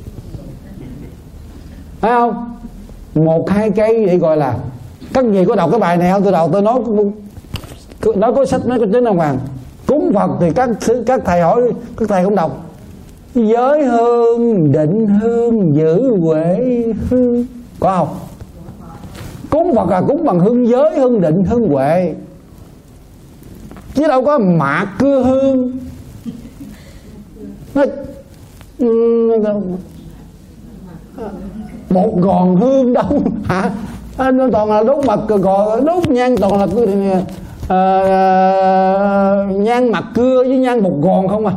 phải không? Một hai cây vậy gọi là. Các vị có đọc cái bài này không? Tôi đọc tôi nói có sách mấy cái chứng đàng hoàng. Cúng Phật thì các thầy hỏi, các thầy cũng đọc giới hương, định hương, giữ huệ hương, có không? Cúng Phật là cúng bằng hương giới, hương định, hương huệ, chứ đâu có mạt cưa hương. Một gòn hương đâu hả? Nó toàn là đốt mặt gòn, đốt nhang toàn là nhang mặt cưa với nhang bột gòn không à.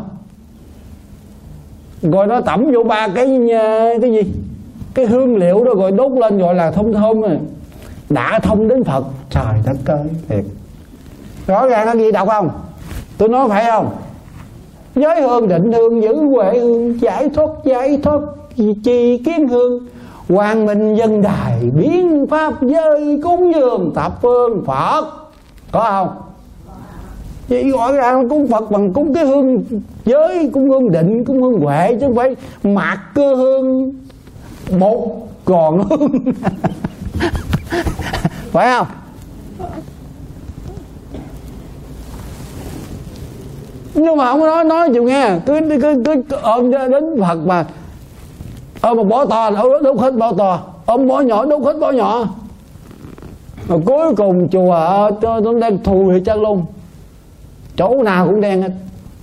Rồi nó tẩm vô 3 cái gì, cái hương liệu đó, rồi đốt lên gọi là thông thơm rồi đã thông đến Phật. Trời đất ơi, thiệt rõ ràng là gì đọc không? Tôi nói phải không? Giới hương, định hương, giữ huệ hương, giải thoát chi kiến hương, quang minh dân đài, biến pháp giới, cúng dường thập phương Phật, có không? Vậy gọi ra cúng Phật bằng cúng cái hương giới, cúng hương định, cúng hương huệ, chứ không phải mạt cơ hương bột còn hương. Phải không? Nhưng mà không có nói chịu nghe, cứ ôm đến Phật mà ôm một bó to đốt hết bó to, ôm bó nhỏ đốt hết bó nhỏ, rồi cuối cùng chùa nó đang thù thì chân luôn, chỗ nào cũng đen hết.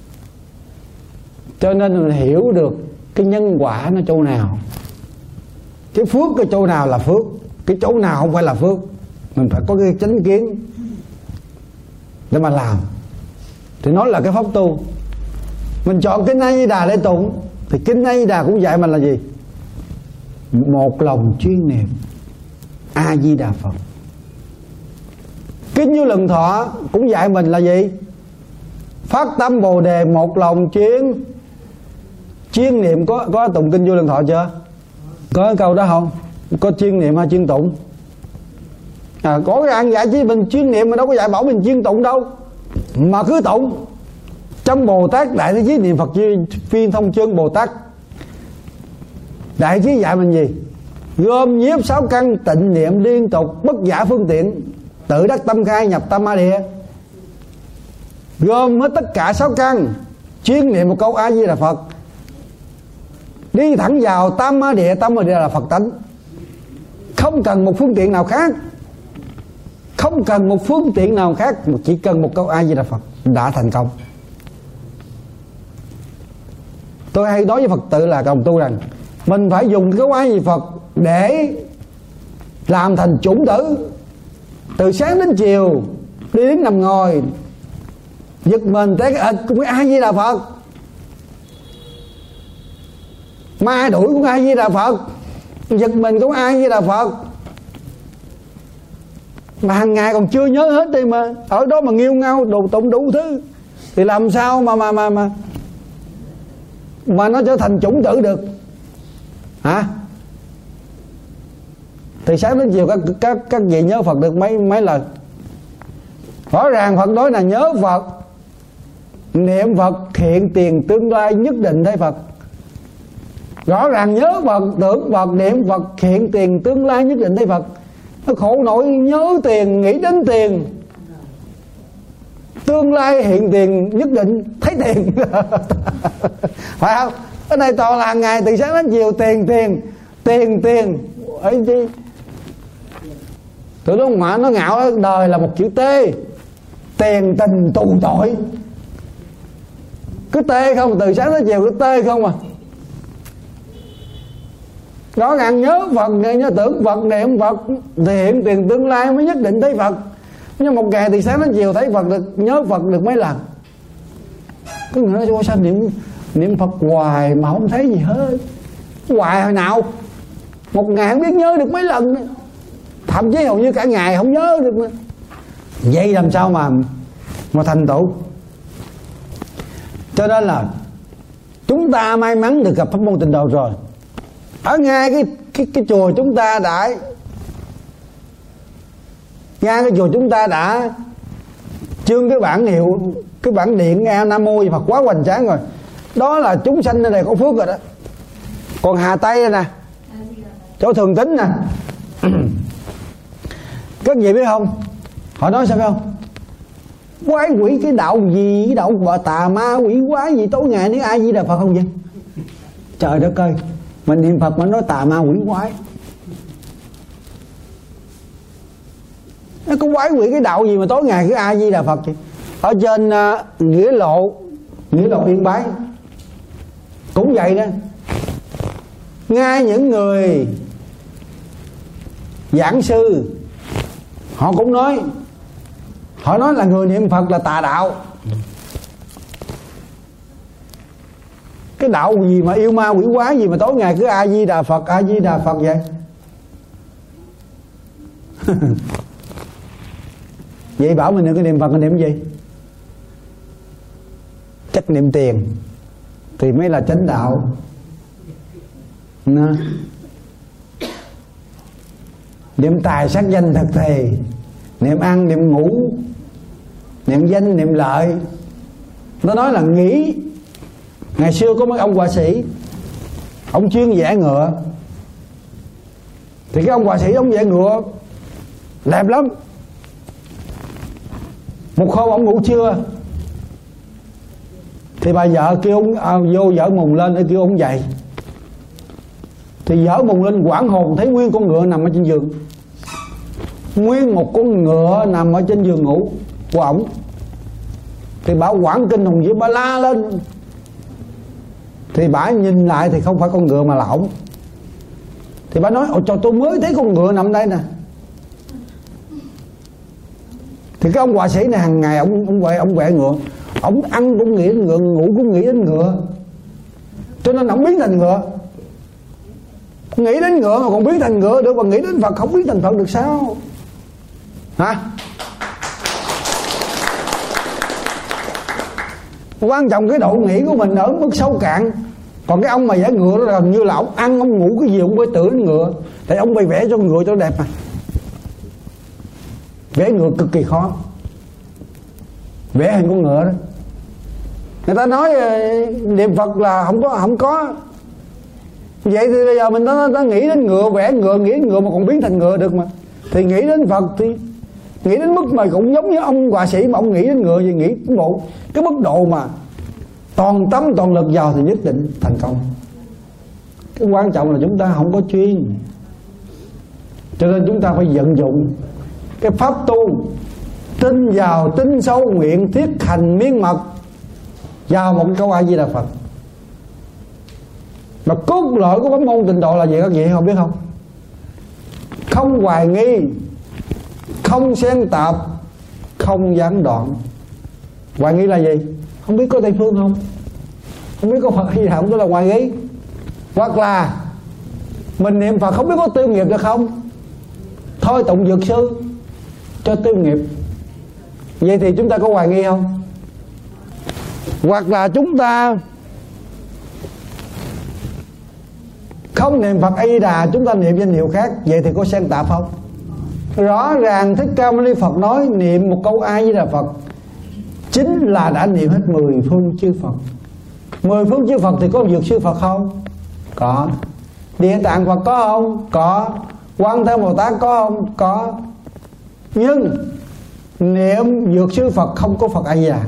Cho nên mình hiểu được cái nhân quả nó chỗ nào, cái phước cái chỗ nào là phước, cái chỗ nào không phải là phước. Mình phải có cái chánh kiến để mà làm. Thì nói là cái pháp tu. Mình chọn kinh A Di Đà để tụng, thì kinh A Di Đà cũng dạy mình là gì? Một lòng chuyên niệm A Di Đà Phật. Kinh Vô Lượng Thọ cũng dạy mình là gì? Phát tâm Bồ Đề, một lòng chuyên niệm. Có tụng kinh Vô Lượng Thọ chưa? Có cái câu đó không? Có chuyên niệm hay chuyên tụng? Có cái ăn dạy chứ mình chuyên niệm mà đâu có dạy bảo mình chuyên tụng đâu, mà cứ tụng. Trong Bồ Tát Đại Thế Chí Niệm Phật Phiên Thông Chương Bồ Tát Đại Chí dạy mình gì? Gom nhiếp 6 căn, tịnh niệm liên tục, bất giả phương tiện, tự đắc tâm khai, nhập tâm A Địa. Gom hết tất cả 6 căn, chuyên niệm một câu A Di Đà Phật, đi thẳng vào tâm A Địa. Tâm A Địa là Phật tánh, không cần một phương tiện nào khác, không cần một phương tiện nào khác, chỉ cần một câu A Di Đà Phật đã thành công. Tôi hay nói với Phật tử là đồng tu rằng mình phải dùng cái câu A Di Đà Phật để làm thành chủng tử. Từ sáng đến chiều, đi đến nằm ngồi, giật mình té cái cũng A Di Đà Phật, ma đuổi cũng A Di Đà Phật, giật mình cũng A Di Đà Phật. Mà hàng ngày còn chưa nhớ hết đi, mà ở đó mà nghiêu ngao đồ tụng đủ thứ, thì làm sao mà nó trở thành chủng tử được hả? Thì sáng đến chiều các vị nhớ Phật được mấy lần? Rõ ràng Phật nói là nhớ Phật, niệm Phật, hiện tiền tương lai nhất định thấy Phật. Rõ ràng nhớ Phật, tưởng Phật, niệm Phật, hiện tiền tương lai nhất định thấy Phật. Nó khổ nổi nhớ tiền, nghĩ đến tiền, tương lai hiện tiền nhất định thấy tiền. Phải không? Cái này toàn là hàng ngày từ sáng đến chiều tiền ấy chi. Tụi nó mà nó ngạo đời là một chữ T, tiền tình tù tội. Cứ T không, từ sáng đến chiều cứ T không à. Rõ ràng nhớ Phật, nhớ tưởng Phật, niệm Phật thì hiện tiền tương lai mới nhất định thấy Phật. Nhưng một ngày thì sáng đến chiều thấy Phật được, nhớ Phật được mấy lần. Cứ nghĩ nói sao niệm Phật hoài mà không thấy gì hết. Hoài hồi nào? Một ngày không biết nhớ được mấy lần nữa. Thậm chí hầu như cả ngày không nhớ được nữa. Vậy làm sao mà thành tựu? Cho nên là chúng ta may mắn được gặp pháp môn Tịnh Độ rồi. Ở ngay cái chùa chúng ta đã, ngay cái chùa chúng ta đã trương cái bảng hiệu, cái bảng điện nghe Nam Mô Phật quá hoành tráng rồi. Đó là chúng sanh nơi này có phước rồi đó. Còn Hà Tây nè, chỗ Thường Tín nè, các vị biết không? Họ nói sao biết không? quái quỷ cái đạo gì, cái đạo bà tà ma quỷ quái gì, tối ngày nói A Di Đà Phật không vậy? Trời đất ơi, mình niệm Phật mà nói tà ma quỷ quái. Nó có quái quỷ cái đạo gì mà tối ngày cứ A Di Đà Phật vậy? Ở trên Nghĩa Lộ Yên Bái cũng vậy đó. Ngay những người giảng sư họ cũng nói, họ nói là người niệm Phật là tà đạo. Cái đạo gì mà yêu ma quỷ quái gì mà tối ngày cứ A Di Đà Phật, A Di Đà Phật vậy? Vậy bảo mình đừng có niệm Phật, mình niệm gì? Chắc niệm tiền thì mới là chánh đạo. Niệm tài sắc danh thực thề, niệm ăn niệm ngủ, niệm danh niệm lợi. Nó nói là nghĩ. Ngày xưa có mấy ông họa sĩ, ông chuyên vẽ ngựa. Thì cái ông họa sĩ ông vẽ ngựa đẹp lắm. Một hôm ông ngủ trưa thì bà vợ kêu ông vô dở mùng lên để kêu ông dậy. Thì dở mùng lên hoảng hồn thấy nguyên con ngựa nằm ở trên giường. Nguyên một con ngựa nằm ở trên giường ngủ của ổng. Thì bà hoảng kinh hồn dữ, bà la lên. Thì bà nhìn lại thì không phải con ngựa mà là ổng. Thì bà nói: ôi trời, tôi mới thấy con ngựa nằm đây nè. Thì cái ông họa sĩ này hàng ngày ông vẽ ngựa, ông ăn cũng nghĩ đến ngựa, ngủ cũng nghĩ đến ngựa, cho nên ông biến thành ngựa. Nghĩ đến ngựa mà còn biến thành ngựa được, mà nghĩ đến Phật không biến thành Phật được sao? Hả? Quan trọng cái độ nghĩ của mình ở mức sâu cạn. Còn cái ông mà vẽ ngựa đó là gần như là ông ăn ông ngủ cái gì ông phải tưởng đến ngựa. Tại ông phải vẽ cho ngựa cho đẹp mà. Vẽ ngựa cực kỳ khó, vẽ hình con ngựa đó. Người ta nói niệm Phật là không có. Vậy thì bây giờ mình nó nghĩ đến ngựa, vẽ ngựa, nghĩ đến ngựa mà còn biến thành ngựa được mà. Thì nghĩ đến Phật thì nghĩ đến mức mà cũng giống như ông họa sĩ mà ông nghĩ đến ngựa, gì nghĩ bộ cái mức độ mà toàn tâm toàn lực vào thì nhất định thành công. Cái quan trọng là chúng ta không có chuyên, cho nên chúng ta phải vận dụng cái pháp tu, tin vào tin sâu, nguyện thiết hành miên mật vào một câu A Di Đà Phật. Mà cốt lõi của pháp môn tịnh độ là gì các vị không biết không? Không hoài nghi, không xen tạp, không gián đoạn. Hoài nghi là gì? Không biết có Tây Phương không? Không biết có Phật hay không? Đó là hoài nghi. Hoặc là mình niệm Phật không biết có tiêu nghiệp được không? Thôi tụng dược sư cho tiêu nghiệp. Vậy thì chúng ta có hoài nghi không? Hoặc là chúng ta không niệm Phật A Di Đà, chúng ta niệm danh hiệu khác, vậy thì có xen tạp không? Rõ ràng Thích Ca Mâu Ni Phật nói niệm một câu A Di Đà Phật chính là đã niệm hết 10 phương chư Phật. 10 phương chư Phật thì có dược sư Phật không? Có. Địa Tạng Phật có không? Có. Quan Thế Bồ Tát có không? Có. Nhưng niệm dược sư Phật không có Phật A Di Đà.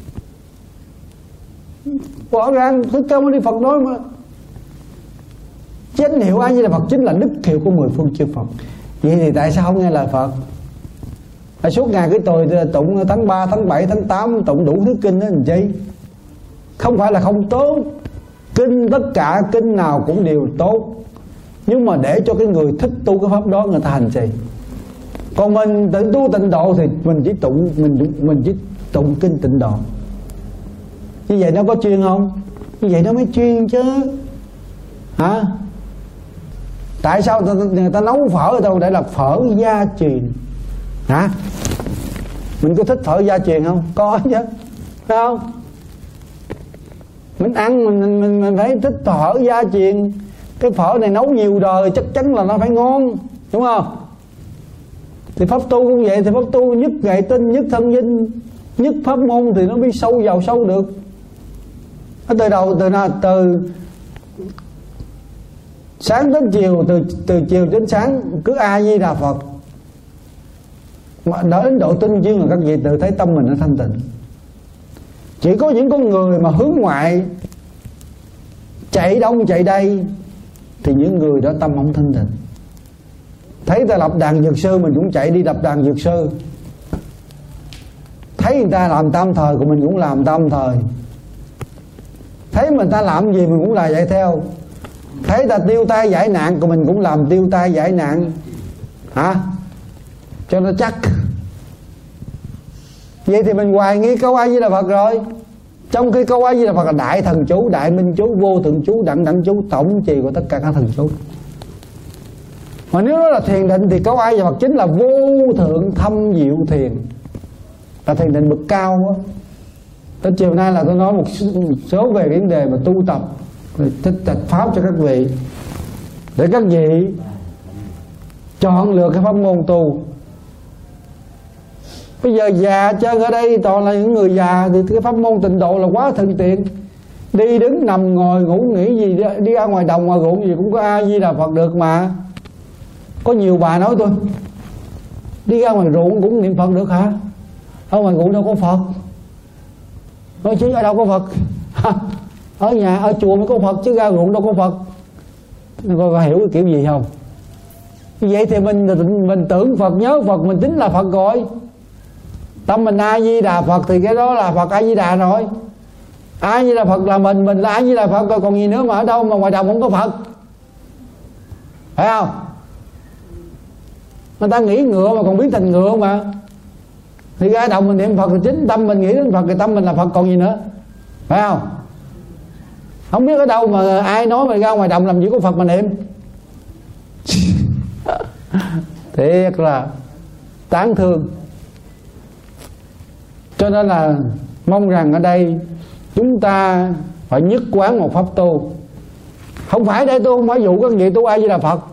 Rõ ràng Thích Ca Mâu Ni Phật nói mà. Danh hiệu A Di Đà Phật chính là đức hiệu của 10 phương chư Phật. Vậy thì tại sao không nghe lời Phật? Suốt ngày cái tôi tụng tháng 3, tháng 7, tháng 8 tụng đủ thứ kinh đó làm chi? Không phải là không tốt. Kinh, tất cả kinh nào cũng đều tốt, nhưng mà để cho cái người thích tu cái pháp đó người ta hành trì. Còn mình tự tu tịnh độ thì mình chỉ tụng kinh tịnh độ. Như vậy nó có chuyên không? Như vậy nó mới chuyên chứ. Hả? Tại sao người ta nấu phở đâu để là phở gia truyền? Hả? Mình có thích phở gia truyền không? Có chứ, phải không? Mình ăn mình phải thích phở gia truyền. Cái phở này nấu nhiều đời chắc chắn là nó phải ngon, đúng không? Thì pháp tu cũng vậy. Thì pháp tu nhất nghệ tinh, nhất thân vinh, nhất pháp môn thì nó mới sâu vào sâu được. Từ đầu từ sáng đến chiều, từ chiều đến sáng cứ A Di Đà Phật. Mà đến độ tinh chuyên là các vị tự thấy tâm mình nó thanh tịnh. Chỉ có những con người mà hướng ngoại, chạy đông chạy đây, thì những người đó tâm không thanh tịnh. Thấy ta lập đàn dược sư mình cũng chạy đi lập đàn dược sư. Thấy người ta làm tam thời của mình cũng làm tam thời. Thấy mình ta làm gì mình cũng là vậy theo. Thấy ta tiêu tai giải nạn của mình cũng làm tiêu tai giải nạn. Hả? Cho nó chắc. Vậy thì mình hoài nghi câu A Di Đà Phật rồi. Trong khi câu A Di Đà Phật là đại thần chú, đại minh chú, vô thượng chú, đẳng đẳng chú, tổng trì của tất cả các thần chú. Mà nếu đó là thiền định thì câu A Di Đà Phật chính là vô thượng thâm diệu thiền, là thiền định bậc cao đó. Tới chiều nay là tôi nói một số về vấn đề mà tu tập, thích trạch pháp cho các vị, để các vị chọn lựa cái pháp môn tu. Bây giờ già chơi ở đây toàn là những người già, thì cái pháp môn tịnh độ là quá thuận tiện. Đi đứng nằm ngồi ngủ nghỉ gì, đi ra ngoài đồng ngoài ruộng gì cũng có A Di Đà Phật được mà. Có nhiều bà nói tôi đi ra ngoài ruộng cũng niệm Phật được hả? Ở ngoài ruộng đâu có Phật. Nói chứ ở đâu có Phật? Ở nhà, ở chùa mới có Phật, chứ ra ruộng đâu có Phật. Có hiểu cái kiểu gì không? Vậy thì mình tưởng Phật, nhớ Phật, mình tính là Phật rồi. Tâm mình A Di Đà Phật thì cái đó là Phật A Di Đà rồi. A Di Đà Phật là mình là A Di Đà Phật rồi, còn gì nữa mà ở đâu mà ngoài đồng không có Phật. Phải không? Người ta nghĩ ngựa mà còn biến thành ngựa mà. Thì ra đồng mình niệm Phật thì chính tâm mình nghĩ đến Phật, thì tâm mình là Phật còn gì nữa. Phải không? Không biết ở đâu mà ai nói mà ra ngoài đồng làm gì có Phật mà niệm. Thiệt là tán thương. Cho nên là mong rằng ở đây chúng ta phải nhất quán một pháp tu. Không phải để tôi không phải dụ các vị tu A Di Đà Phật,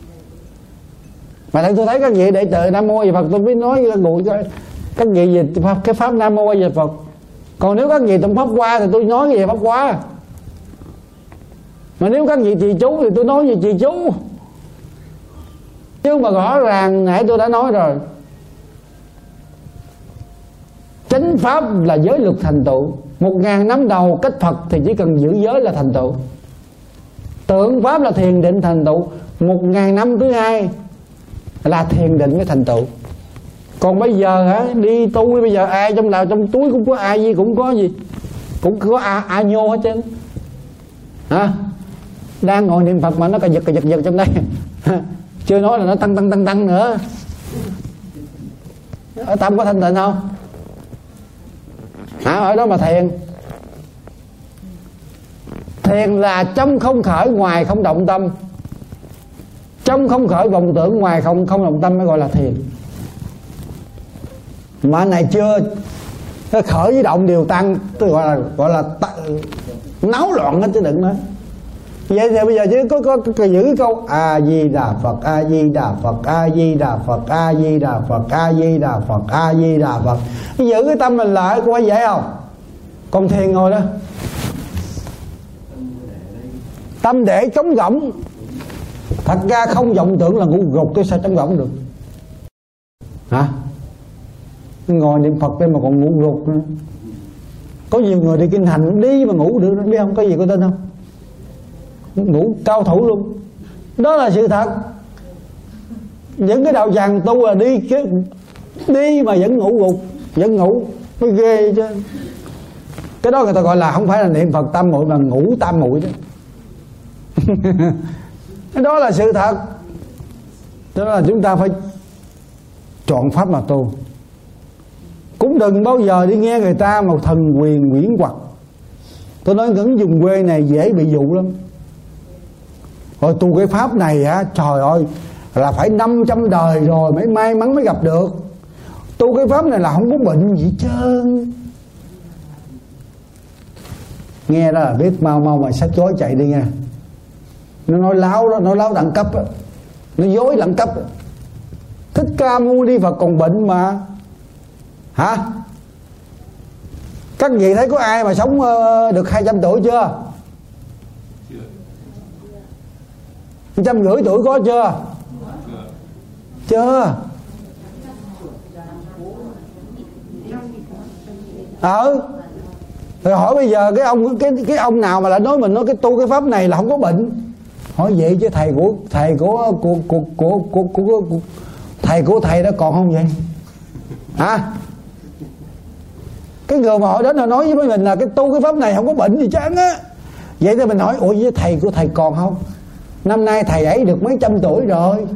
mà tại tôi thấy các vị đệ tử Nam Mô A Di Đà Phật, tôi mới nói các vị về cái pháp Nam Mô A Di Đà Phật. Còn nếu các vị tụng pháp Hoa thì tôi nói về pháp Hoa. Mà nếu các vị trì chú thì tôi nói về trì chú. Nhưng mà rõ ràng nãy tôi đã nói rồi, chánh pháp là giới luật thành tựu. 1000 năm đầu cách Phật thì chỉ cần giữ giới là thành tựu. Tượng pháp là thiền định thành tựu. 1000 năm thứ hai là thiền định mới thành tựu. Còn bây giờ hả, đi tu bây giờ ai trong nào trong túi cũng có ai gì, cũng có gì, cũng có a nhô hết trơn. Hả? Đang ngồi niệm Phật mà nó cà giật trong đây. Chưa nói là nó tăng nữa. Ở tâm có thanh tịnh không? Ở đó mà thiền. Thiền là trong không khởi, ngoài không động tâm. Trong không khởi vọng tưởng, ngoài không động tâm mới gọi là thiền. Mà này chưa, cái khởi với động đều tăng, tôi gọi là náo loạn hết chứ đừng nói. Vậy thì bây giờ chứ có giữ cái câu A Di Đà Phật, A Di Đà Phật, A Di Đà Phật, A Di Đà Phật, A Di Đà Phật, A Di Đà Phật. Giữ cái tâm mình lại có phải dễ không? Còn thiền ngồi đó, tâm để trống rỗng. Thật ra không vọng tưởng là ngủ gục, tôi sao trống rỗng được? Hả? Ngồi niệm Phật đây mà còn ngủ gục nữa. Có nhiều người đi kinh hành đi mà ngủ được, biết không? Có gì có tin không? Ngủ cao thủ luôn. Đó là sự thật. Những cái đạo tràng tu là đi mà vẫn ngủ gục, vẫn ngủ mới ghê chứ. Cái đó người ta gọi là không phải là niệm Phật tam muội mà ngủ tam muội đó. Cái đó là sự thật. Cho nên là chúng ta phải chọn pháp mà tu. Cũng đừng bao giờ đi nghe người ta một thần quyền quyển hoặc. Tôi nói những vùng quê này dễ bị dụ lắm. Rồi tu cái pháp này á, trời ơi, là phải 500 đời rồi mới may mắn mới gặp được. Tu cái pháp này là không có bệnh gì trơn. Nghe đó là biết mau mà sách chối chạy đi nha. Nó nói láo đó, nói láo đẳng cấp đó. Nó dối đẳng cấp đó. Thích Ca Mâu Ni Phật còn bệnh mà. Hả? Các vị thấy có ai mà sống được 200 tuổi chưa? 150 tuổi có chưa? Chưa. Rồi hỏi bây giờ cái ông nào mà lại nói mình nói cái tu cái pháp này là không có bệnh. Hỏi vậy chứ thầy của thầy đó còn không vậy? Hả? Cái người mà họ đến là nói với mình là cái tu cái pháp này không có bệnh gì chán á. Vậy thì mình hỏi ủa với thầy của thầy còn không? Năm nay thầy ấy được mấy trăm tuổi rồi.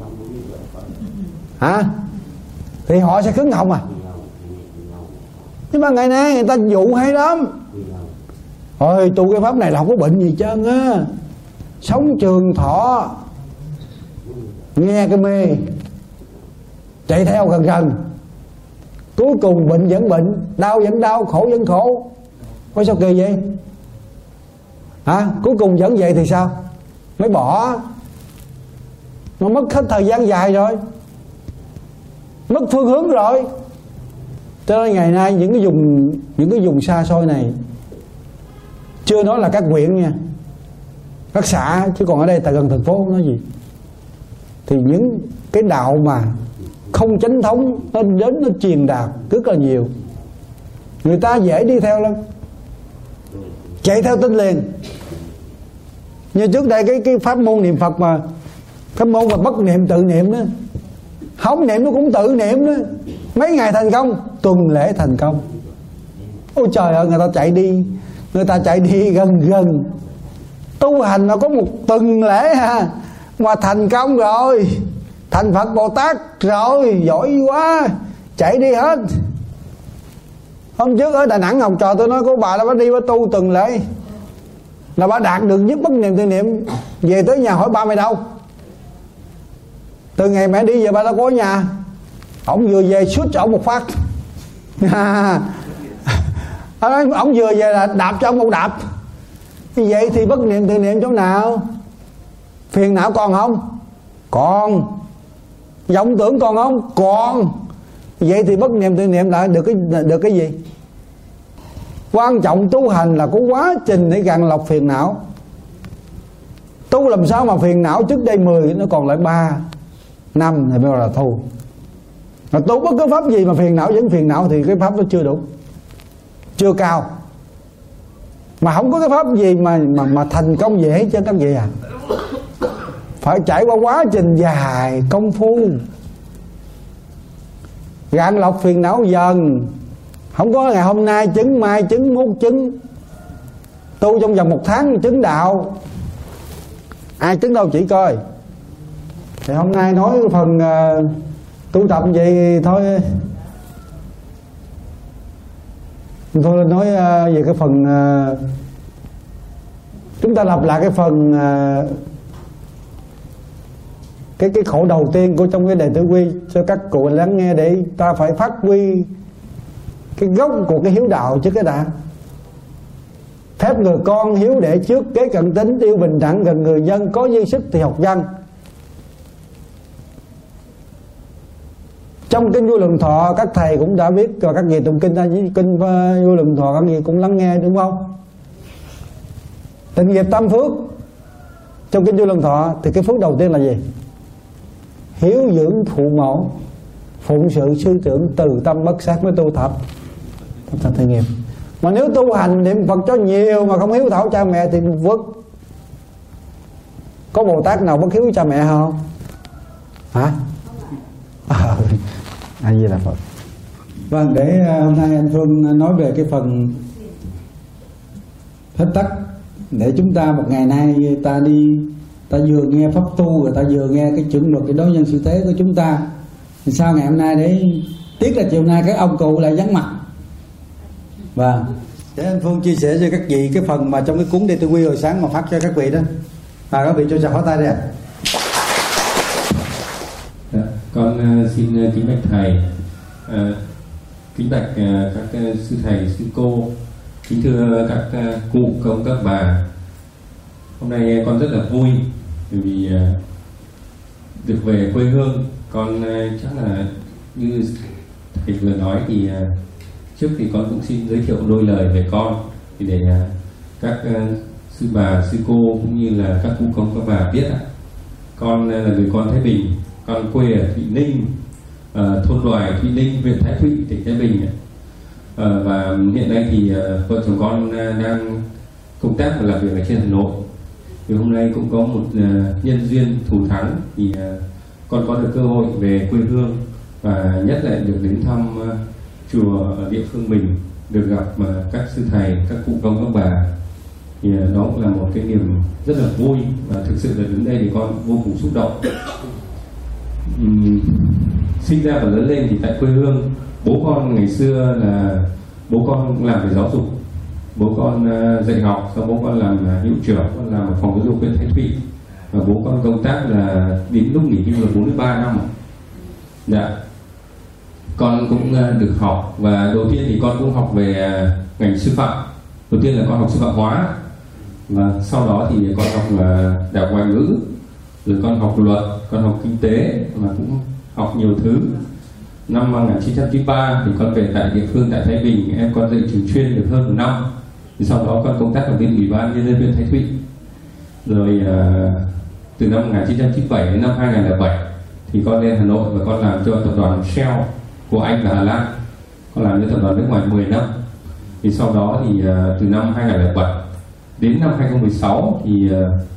Hả? Thì họ sẽ cứng họng à. Nhưng mà ngày nay người ta dụ hay lắm. Ôi tu cái pháp này là không có bệnh gì trơn á. Sống trường thọ, nghe cái mê, chạy theo gần, cuối cùng bệnh vẫn bệnh, đau vẫn đau, khổ vẫn khổ. Có sao kỳ vậy? Hả? Cuối cùng vẫn vậy thì sao? Mới bỏ. Nó mất hết thời gian dài rồi, mất phương hướng rồi. Cho nên ngày nay những cái vùng xa xôi này, chưa nói là các huyện nha, các xã, chứ còn ở đây tại gần thành phố nói gì, thì những cái đạo mà không chánh thống nó đến nó truyền đạt rất là nhiều. Người ta dễ đi theo lắm, chạy theo tin liền. Như trước đây cái pháp môn niệm Phật mà, pháp môn mà bất niệm tự niệm đó, không niệm nó cũng tự niệm đó, mấy ngày thành công, tuần lễ thành công. Ôi trời ơi, người ta chạy đi gần. Tu hành nó có một tuần lễ ha, mà thành công rồi, thành Phật Bồ Tát rồi, giỏi quá, chạy đi hết. Hôm trước ở Đà Nẵng học trò tôi nói của bà là bà đi bà tu tuần lễ là bà đạt được nhất bất niệm tự niệm. Về tới nhà hỏi ba mày đâu? Từ ngày mẹ đi về ba đã có nhà. Ông vừa về suốt cho ông một phát. Ông vừa về là đạp cho ông một đạp. Vậy thì bất niệm tự niệm chỗ nào? Phiền não còn không? Còn. Vọng tưởng còn không? Còn. Vậy thì bất niệm tự niệm lại được cái gì? Quan trọng tu hành là có quá trình để gạn lọc phiền não. Tu làm sao mà phiền não trước đây 10 nó còn lại 3 năm thì bây giờ là tu. Mà tu bất cứ pháp gì mà phiền não vẫn phiền não thì cái pháp nó chưa đủ, chưa cao. Mà không có cái pháp gì mà thành công dễ cho các vị à. Phải trải qua quá trình dài công phu, gạn lọc phiền não dần. Không có ngày hôm nay chứng, mai chứng, mốt chứng. Tu trong vòng 1 tháng chứng đạo. Ai chứng đâu chỉ coi. Thì hôm nay nói phần tu tập vậy thôi. Tôi nói về cái phần chúng ta lặp lại cái phần cái khổ đầu tiên của trong cái đề tử quy cho các cụ lắng nghe, để ta phải phát huy cái gốc của cái hiếu đạo trước cái đã. Phép người con hiếu đệ trước, kế cận tính, yêu bình đẳng, gần người dân, có dư sức thì học văn. Trong kinh Vô Lượng Thọ các thầy cũng đã biết, và các vị tụng kinh Vô Lượng Thọ các vị cũng lắng nghe đúng không? Tịnh nghiệp tam phước trong kinh Vô Lượng Thọ thì cái phước đầu tiên là gì? Hiếu dưỡng phụ mẫu, phụng sự sư trưởng, từ tâm bất sát mới tu tập thành tịnh nghiệp. Mà nếu tu hành niệm Phật cho nhiều mà không hiếu thảo cha mẹ thì vứt. Có Bồ Tát nào bất hiếu với cha mẹ không? Hả? A Di Đà Phật. Vâng, để hôm nay anh Phương nói về cái phần hết tắc, để chúng ta một ngày nay ta vừa nghe pháp tu, rồi ta vừa nghe cái chuẩn luật, cái đối nhân xử thế của chúng ta. Thì sau ngày hôm nay để tiếc là chiều nay các ông cụ lại vắng mặt. Và để anh Phương chia sẻ cho các vị cái phần mà trong cái cúng Đề Tử Quy hồi sáng mà phát cho các vị đó. Các vị cho chào pháo tay đây ạ. Con xin kính bạch thầy, kính bạch các sư thầy, sư cô, kính thưa các cụ, công, các bà. Hôm nay con rất là vui vì được về quê hương. Con chắc là như thầy vừa nói thì trước thì con cũng xin giới thiệu đôi lời về con, thì để các sư bà, sư cô cũng như là các cụ công, các bà biết. Con là người con Thái Bình. Con quê ở Thụy Ninh, thôn Đoài, Thụy Ninh, huyện Thái Thụy, tỉnh Thái Bình. Và hiện nay thì vợ chồng con đang công tác và làm việc ở trên Hà Nội. Thì hôm nay cũng có một nhân duyên thù thắng thì con có được cơ hội về quê hương và nhất lại được đến thăm chùa ở địa phương mình, được gặp các sư thầy, các cụ công các bà. Thì đó cũng là một cái niềm rất là vui, và thực sự là đứng đây thì con vô cùng xúc động. Sinh ra và lớn lên thì tại quê hương, bố con ngày xưa là bố con làm về giáo dục, bố con dạy học, sau bố con làm hiệu trưởng, con làm ở phòng giáo dục huyện Thái Thụy, và bố con công tác là đến lúc nghỉ hưu là 43 năm. Dạ, con cũng được học, và đầu tiên thì con cũng học về ngành sư phạm. Đầu tiên là con học sư phạm hóa, và sau đó thì con học đại học ngoại ngữ, rồi con học luật, con học kinh tế, và cũng học nhiều thứ. Năm 1993 thì con về tại địa phương tại Thái Bình, em con dạy trường chuyên được hơn 1 năm. Thì sau đó con công tác ở bên Ủy ban Nhân dân huyện Thái Thụy. Rồi từ năm 1997 đến năm 2007 thì con lên Hà Nội và con làm cho tập đoàn Shell của Anh và Hà Lan. Con làm cho tập đoàn nước ngoài 10 năm. Thì sau đó thì từ năm 2007 đến năm 2016 thì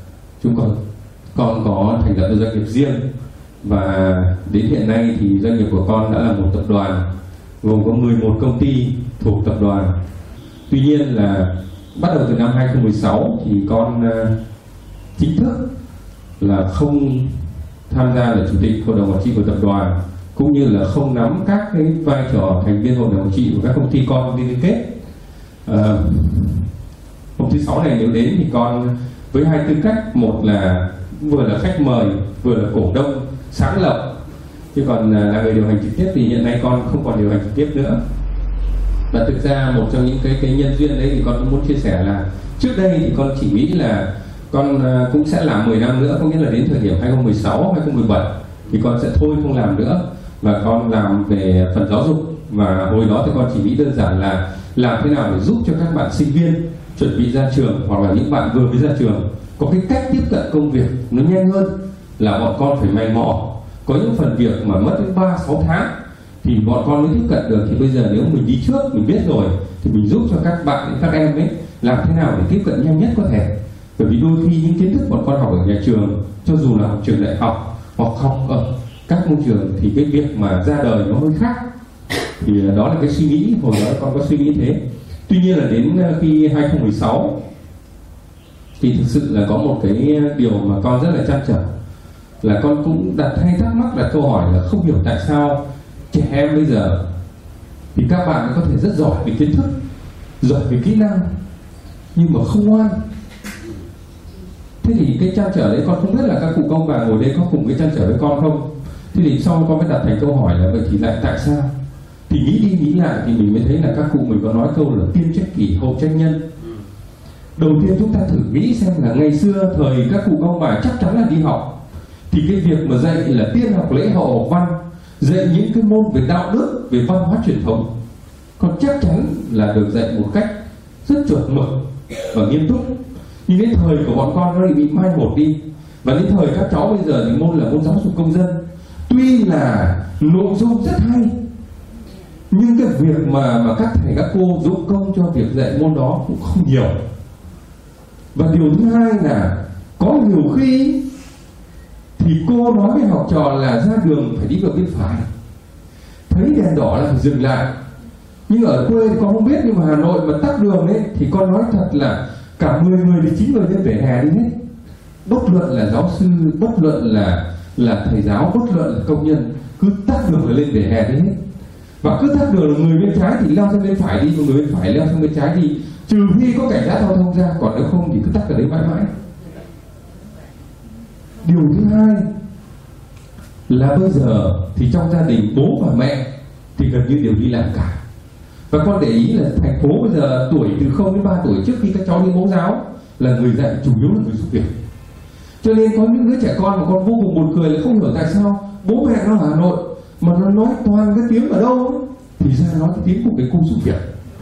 con có thành lập doanh nghiệp riêng, và đến hiện nay thì doanh nghiệp của con đã là một tập đoàn gồm có 11 công ty thuộc tập đoàn. Tuy nhiên là bắt đầu từ năm 2016 thì con chính thức là không tham gia là chủ tịch hội đồng quản trị của tập đoàn, cũng như là không nắm các cái vai trò thành viên hội đồng quản trị của các công ty con liên kết. Hôm thứ 6 này nếu đến thì con với 2 tư cách, một là vừa là khách mời, vừa là cổ đông sáng lập, chứ còn là người điều hành trực tiếp thì hiện nay con không còn điều hành trực tiếp nữa. Và thực ra một trong những cái nhân duyên đấy thì con cũng muốn chia sẻ là trước đây thì con chỉ nghĩ là con cũng sẽ làm 10 năm nữa, có nghĩa là đến thời điểm 2016, 2017 thì con sẽ thôi không làm nữa, và con làm về phần giáo dục. Và hồi đó thì con chỉ nghĩ đơn giản là làm thế nào để giúp cho các bạn sinh viên chuẩn bị ra trường, hoặc là những bạn vừa mới ra trường có cái cách tiếp cận công việc nó nhanh hơn là bọn con phải mày mò. Có những phần việc mà mất đến 3-6 tháng thì bọn con mới tiếp cận được. Thì bây giờ nếu mình đi trước, mình biết rồi, thì mình giúp cho các bạn, các em ấy làm thế nào để tiếp cận nhanh nhất có thể. Bởi vì đôi khi những kiến thức bọn con học ở nhà trường, cho dù là học trường đại học hoặc học ở các môi trường, thì cái việc mà ra đời nó hơi khác. Thì đó là cái suy nghĩ, hồi đó con có suy nghĩ thế. Tuy nhiên là đến khi 2016 thì thực sự là có một cái điều mà con rất là trăn trở, là con cũng hay thắc mắc, đặt câu hỏi là không hiểu tại sao trẻ em bây giờ thì các bạn có thể rất giỏi về kiến thức, giỏi về kỹ năng, nhưng mà không ngoan. Thế thì cái trăn trở đấy con không biết là các cụ công bà ngồi đây có cùng cái trăn trở với con không. Thế thì sau con mới đặt thành câu hỏi là vậy thì lại tại sao? Thì nghĩ đi nghĩ lại thì mình mới thấy là các cụ mình có nói câu là tiên trách kỷ, hậu trách nhân. Đầu tiên chúng ta thử nghĩ xem là ngày xưa thời các cụ công bà chắc chắn là đi học, thì cái việc mà dạy là tiên học lễ, hậu học văn, dạy những cái môn về đạo đức, về văn hóa truyền thống, còn chắc chắn là được dạy một cách rất chuẩn mực và nghiêm túc. Nhưng đến thời của bọn con nó bị mai một đi, và đến thời các cháu bây giờ thì môn là môn giáo dục công dân. Tuy là nội dung rất hay, nhưng cái việc mà các thầy các cô dụng công cho việc dạy môn đó cũng không nhiều. Và điều thứ hai là có nhiều khi thì cô nói với học trò là ra đường phải đi vào bên phải, thấy đèn đỏ là phải dừng lại. Nhưng ở quê thì con không biết, nhưng mà Hà Nội mà tắc đường ấy thì con nói thật là cả 10 người thì 9 người lên vỉa hè đi hết. Bất luận là giáo sư, bất luận là thầy giáo, bất luận là công nhân, cứ tắc đường là lên vỉa hè đi hết. Và cứ tắc đường là người bên trái thì leo sang bên phải đi, và người bên phải leo sang bên trái đi, trừ khi có cảnh sát giao thông ra, còn nếu không thì cứ tắc ở đấy mãi mãi. Điều thứ hai là bây giờ thì trong gia đình bố và mẹ thì gần như đều đi làm cả. Và con để ý là thành phố bây giờ tuổi từ 0 đến 3 tuổi, trước khi các cháu đi mẫu giáo, là người dạy chủ yếu là người giúp việc. Cho nên có những đứa trẻ con mà con vô cùng buồn cười là không hiểu tại sao bố mẹ nó ở Hà Nội mà nó nói toàn cái tiếng ở đâu ấy, thì ra nói cái tiếng của cái cô giúp việc.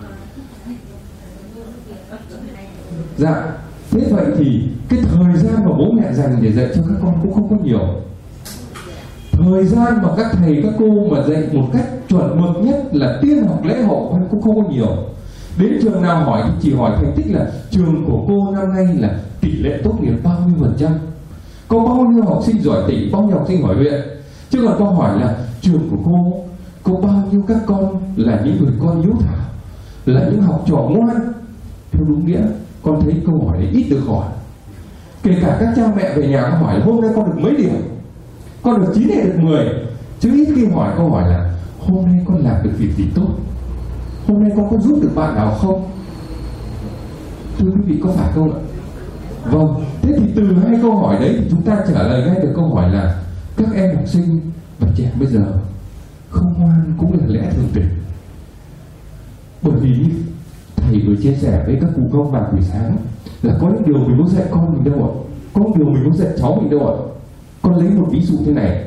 Dạ, thế vậy thì cái thời gian mà bố mẹ dành để dạy cho các con cũng không có nhiều. Thời gian mà các thầy các cô mà dạy một cách chuẩn mực nhất là tiên học lễ hội cũng không có nhiều. Đến trường nào hỏi thì chỉ hỏi thành tích là trường của cô năm nay là tỷ lệ tốt nghiệp bao nhiêu %, có bao nhiêu học sinh giỏi tỉnh, bao nhiêu học sinh giỏi huyện. Chứ còn câu hỏi là trường của cô có bao nhiêu các con là những người con hiếu thảo, là những học trò ngoan. Theo đúng nghĩa, con thấy câu hỏi đấy ít được hỏi. Kể cả các cha mẹ về nhà có hỏi là hôm nay con được mấy điểm, con được 9 hay được 10, chứ ít khi hỏi câu hỏi là hôm nay con làm được việc gì tốt, hôm nay con có giúp được bạn nào không. Thưa quý vị, có phải không ạ? Vâng, thế thì từ hai câu hỏi đấy thì chúng ta trả lời ngay được câu hỏi là các em học sinh và trẻ bây giờ không ngoan cũng là lẽ thường tình. Bởi vì thầy vừa chia sẻ với các cụ công bà buổi sáng là có những điều mình muốn dạy con mình đâu ạ, có những điều mình muốn dạy cháu mình đâu ạ. Con lấy một ví dụ thế này.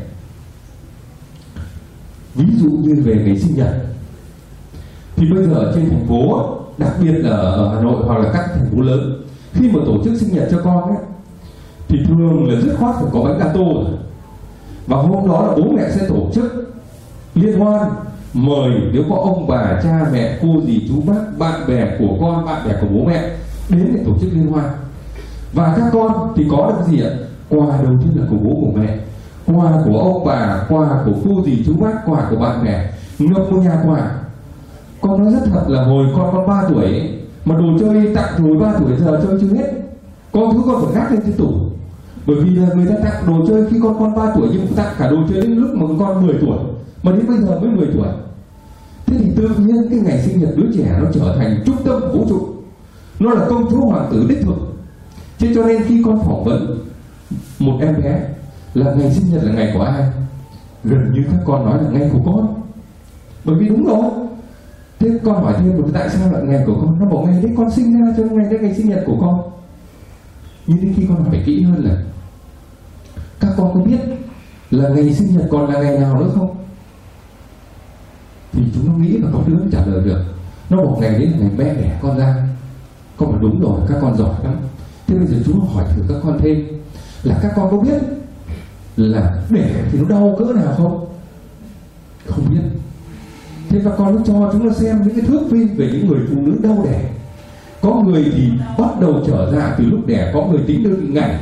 Ví dụ như về ngày sinh nhật thì bây giờ trên thành phố, đặc biệt là ở Hà Nội hoặc là các thành phố lớn, khi mà tổ chức sinh nhật cho con ấy, thì thường là dứt khoát phải có bánh gato rồi. Và hôm đó là bố mẹ sẽ tổ chức liên hoan, mời nếu có ông bà, cha mẹ, cô dì, chú bác, bạn bè của con, bạn bè của bố mẹ đến để tổ chức liên hoan. Và các con thì có được gì ạ? Quà đầu tiên là của bố của mẹ, quà của ông bà, quà của cô dì, chú bác, quà của bạn bè, ngập một nhà quà. Con nói rất thật là hồi con 3 tuổi ấy, mà đồ chơi tặng hồi 3 tuổi giờ chơi chưa hết, có thứ con phải gác lên trên tủ. Bởi vì là người ta tặng đồ chơi khi con 3 tuổi, nhưng tặng cả đồ chơi đến lúc mà con 10 tuổi, mà đến bây giờ mới 10 tuổi. Thế thì tự nhiên cái ngày sinh nhật đứa trẻ nó trở thành trung tâm vũ trụ, nó là công chúa hoàng tử đích thực. Thế cho nên khi con phỏng vấn một em bé là ngày sinh nhật là ngày của ai, gần như các con nói là ngày của con. Bởi vì đúng rồi. Thế con hỏi thêm một tại sao lại ngày của con, nó bảo ngày đấy con sinh ra cho ngày đấy ngày sinh nhật của con. Nhưng đến khi con hỏi kỹ hơn là các con có biết là ngày sinh nhật còn là ngày nào nữa không, thì chúng nó nghĩ và có đứa trả lời được. Nó bảo ngày đấy là ngày mẹ đẻ con ra. Con bảo đúng rồi, các con giỏi lắm. Thế bây giờ chúng nó hỏi thử các con thêm là các con có biết là đẻ thì nó đau cỡ nào không? Không biết. Thế các con nó cho chúng nó xem những cái thước phim về những người phụ nữ đau đẻ. Có người thì bắt đầu trở dạ từ lúc đẻ, có người tính đơn ngày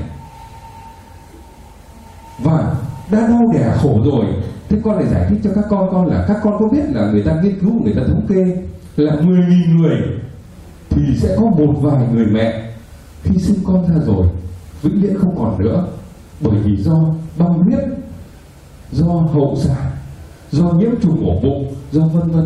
và đã đau đẻ khổ rồi. Thế con lại giải thích cho các con là các con có biết là người ta nghiên cứu, người ta thống kê là 10.000 người thì sẽ có một vài người mẹ khi sinh con ra rồi vĩnh viễn không còn nữa, bởi vì do băng huyết, do hậu sản, do nhiễm trùng ổ bụng, do vân vân.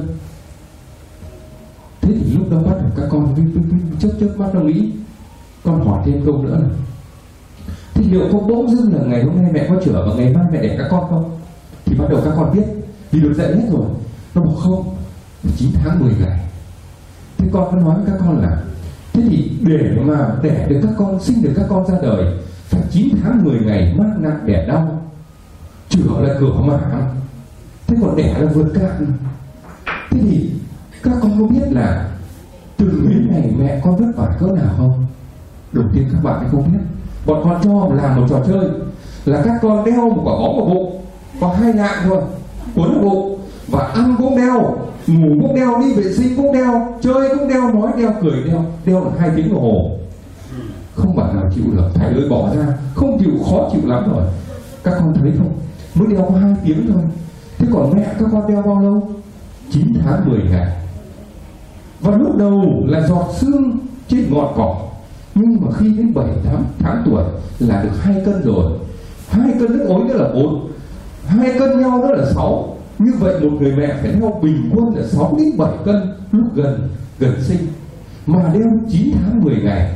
Thế thì lúc đó bắt đầu các con chớp mắt nó nghĩ. Con hỏi thêm câu nữa là thì liệu có bỗng dưng là ngày hôm nay mẹ có chữa và ngày mai mẹ đẻ các con không? Thì bắt đầu các con biết vì được dạy hết rồi. Nó bảo không, 9 tháng 10 ngày. Thế con có nói với các con là thế thì để mà đẻ được các con, sinh được các con ra đời phải 9 tháng 10 ngày mắc nặng đẻ đau, chữa là cửa mà. Thế còn đẻ là vượt cạn. Thế thì các con có biết là từ mấy ngày mẹ con vất vả cỡ nào không? Đầu tiên các bạn không biết. Bọn con cho làm một trò chơi là các con đeo một quả bóng vào bụng, có 2 lạng thôi, quấn vào bụng, và ăn cũng đeo, ngủ cũng đeo, đi vệ sinh cũng đeo, chơi cũng đeo, nói đeo, cười đeo là 2 tiếng đồng hồ. Không bạn nào chịu được, thầy ơi bỏ ra, không chịu, khó chịu lắm rồi. Các con thấy không, mới đeo có 2 tiếng thôi. Thế còn mẹ các con đeo bao lâu? 9 tháng 10 ngày. Và lúc đầu là giọt sương trên ngọn cỏ, nhưng mà khi đến 7-8 tháng tuổi là được 2 cân rồi. 2 cân nước ối nữa là 4, 2 cân nhau nữa là 6. Như vậy một người mẹ phải đeo bình quân là 6 đến 7 cân lúc gần sinh, mà đeo 9 tháng 10 ngày.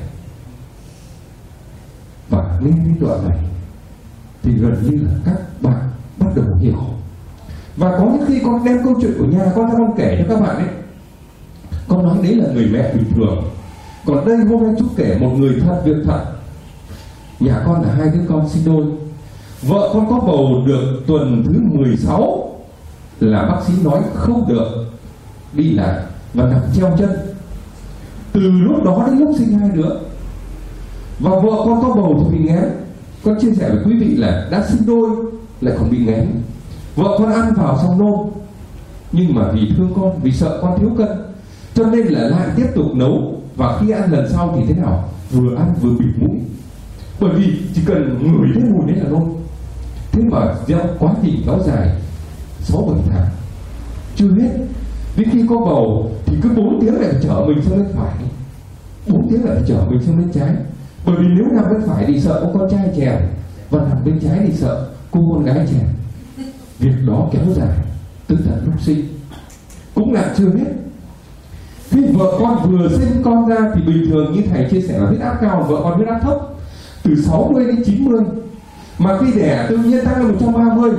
Và nghe đến đoạn này thì gần như là các bạn bắt đầu hiểu. Và có những khi con đem câu chuyện của nhà con ra con kể cho các bạn ấy, con nói đấy là người mẹ bình thường. Còn đây hôm nay chú kể một người thật việc thật. Nhà con là 2 đứa con sinh đôi. Vợ con có bầu được tuần thứ 16 là bác sĩ nói không được đi lại và nằm treo chân. Từ lúc đó đến lúc sinh 2 đứa. Và vợ con có bầu thì bị nghén. Con chia sẻ với quý vị là đã sinh đôi lại còn bị nghén. Vợ con ăn vào xong nôn. nhưng mà vì thương con, vì sợ con thiếu cân, cho nên là lại tiếp tục nấu. Và khi ăn lần sau thì thế nào? Vừa ăn vừa bịt mũi, bởi vì chỉ cần ngửi thấy mùi đấy là nôn. Thế mà gieo quá trình kéo dài 6-7 tháng chưa hết. Đến khi có bầu thì cứ 4 tiếng lại chở mình sang bên phải, 4 tiếng lại chở mình sang bên trái. Bởi vì nếu nằm bên phải thì sợ có con trai chèn, và nằm bên trái thì sợ cô con gái chèn. Việc đó kéo dài tới tận lúc sinh cũng là chưa hết. Khi vợ con vừa sinh con ra thì bình thường như thầy chia sẻ là huyết áp cao, vợ con huyết áp thấp từ 60 đến 90, mà khi đẻ tự nhiên tăng lên 130.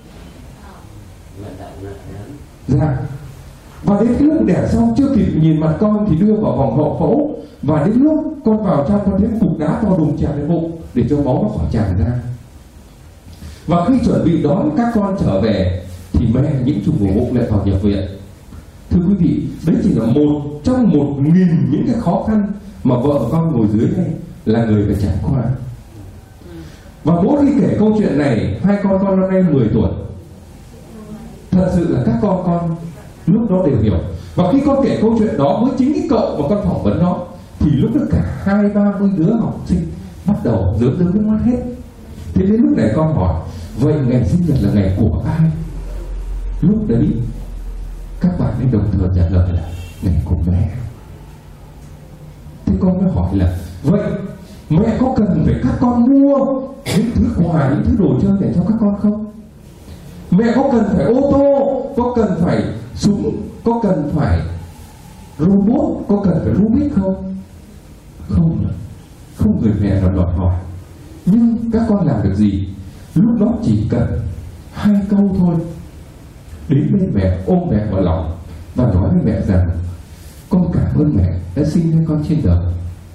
Dạ. Và đến cái lúc đẻ xong chưa kịp nhìn mặt con thì đưa vào vòng hậu phẫu, và đến lúc con vào trong con thấy cục đá to đùng tràn lên bụng để cho máu nó khỏi tràn ra. Và khi chuẩn bị đón các con trở về thì mẹ nhiễm trùng ổ bụng lại vào nhập viện. Thưa quý vị, đấy chỉ là một trong 1000 những cái khó khăn mà vợ con ngồi dưới đây là người phải trải qua. Và mỗi khi kể câu chuyện này, hai con năm nay 10 tuổi, thật sự là các con lúc đó đều hiểu. Và khi con kể câu chuyện đó với chính cái cậu mà con phỏng vấn đó, thì lúc đó cả 20-30 đứa học sinh bắt đầu rớt nước mắt hết. Thế đến lúc này con hỏi, vậy ngày sinh nhật là ngày của ai? Lúc đấy các bạn ấy đồng thời trả lời là ngày của mẹ. Thế con mới hỏi là vậy mẹ có cần phải các con mua những thứ quà, những thứ đồ chơi để cho các con không? Mẹ có cần phải ô tô, có cần phải súng, có cần phải robot, có cần phải Rubik không? Không người mẹ nào đòi hỏi. Nhưng các con làm được gì? Lúc đó chỉ cần 2 câu thôi. Đến bên mẹ, ôm mẹ vào lòng và nói với mẹ rằng con cảm ơn mẹ đã sinh ra con trên đời.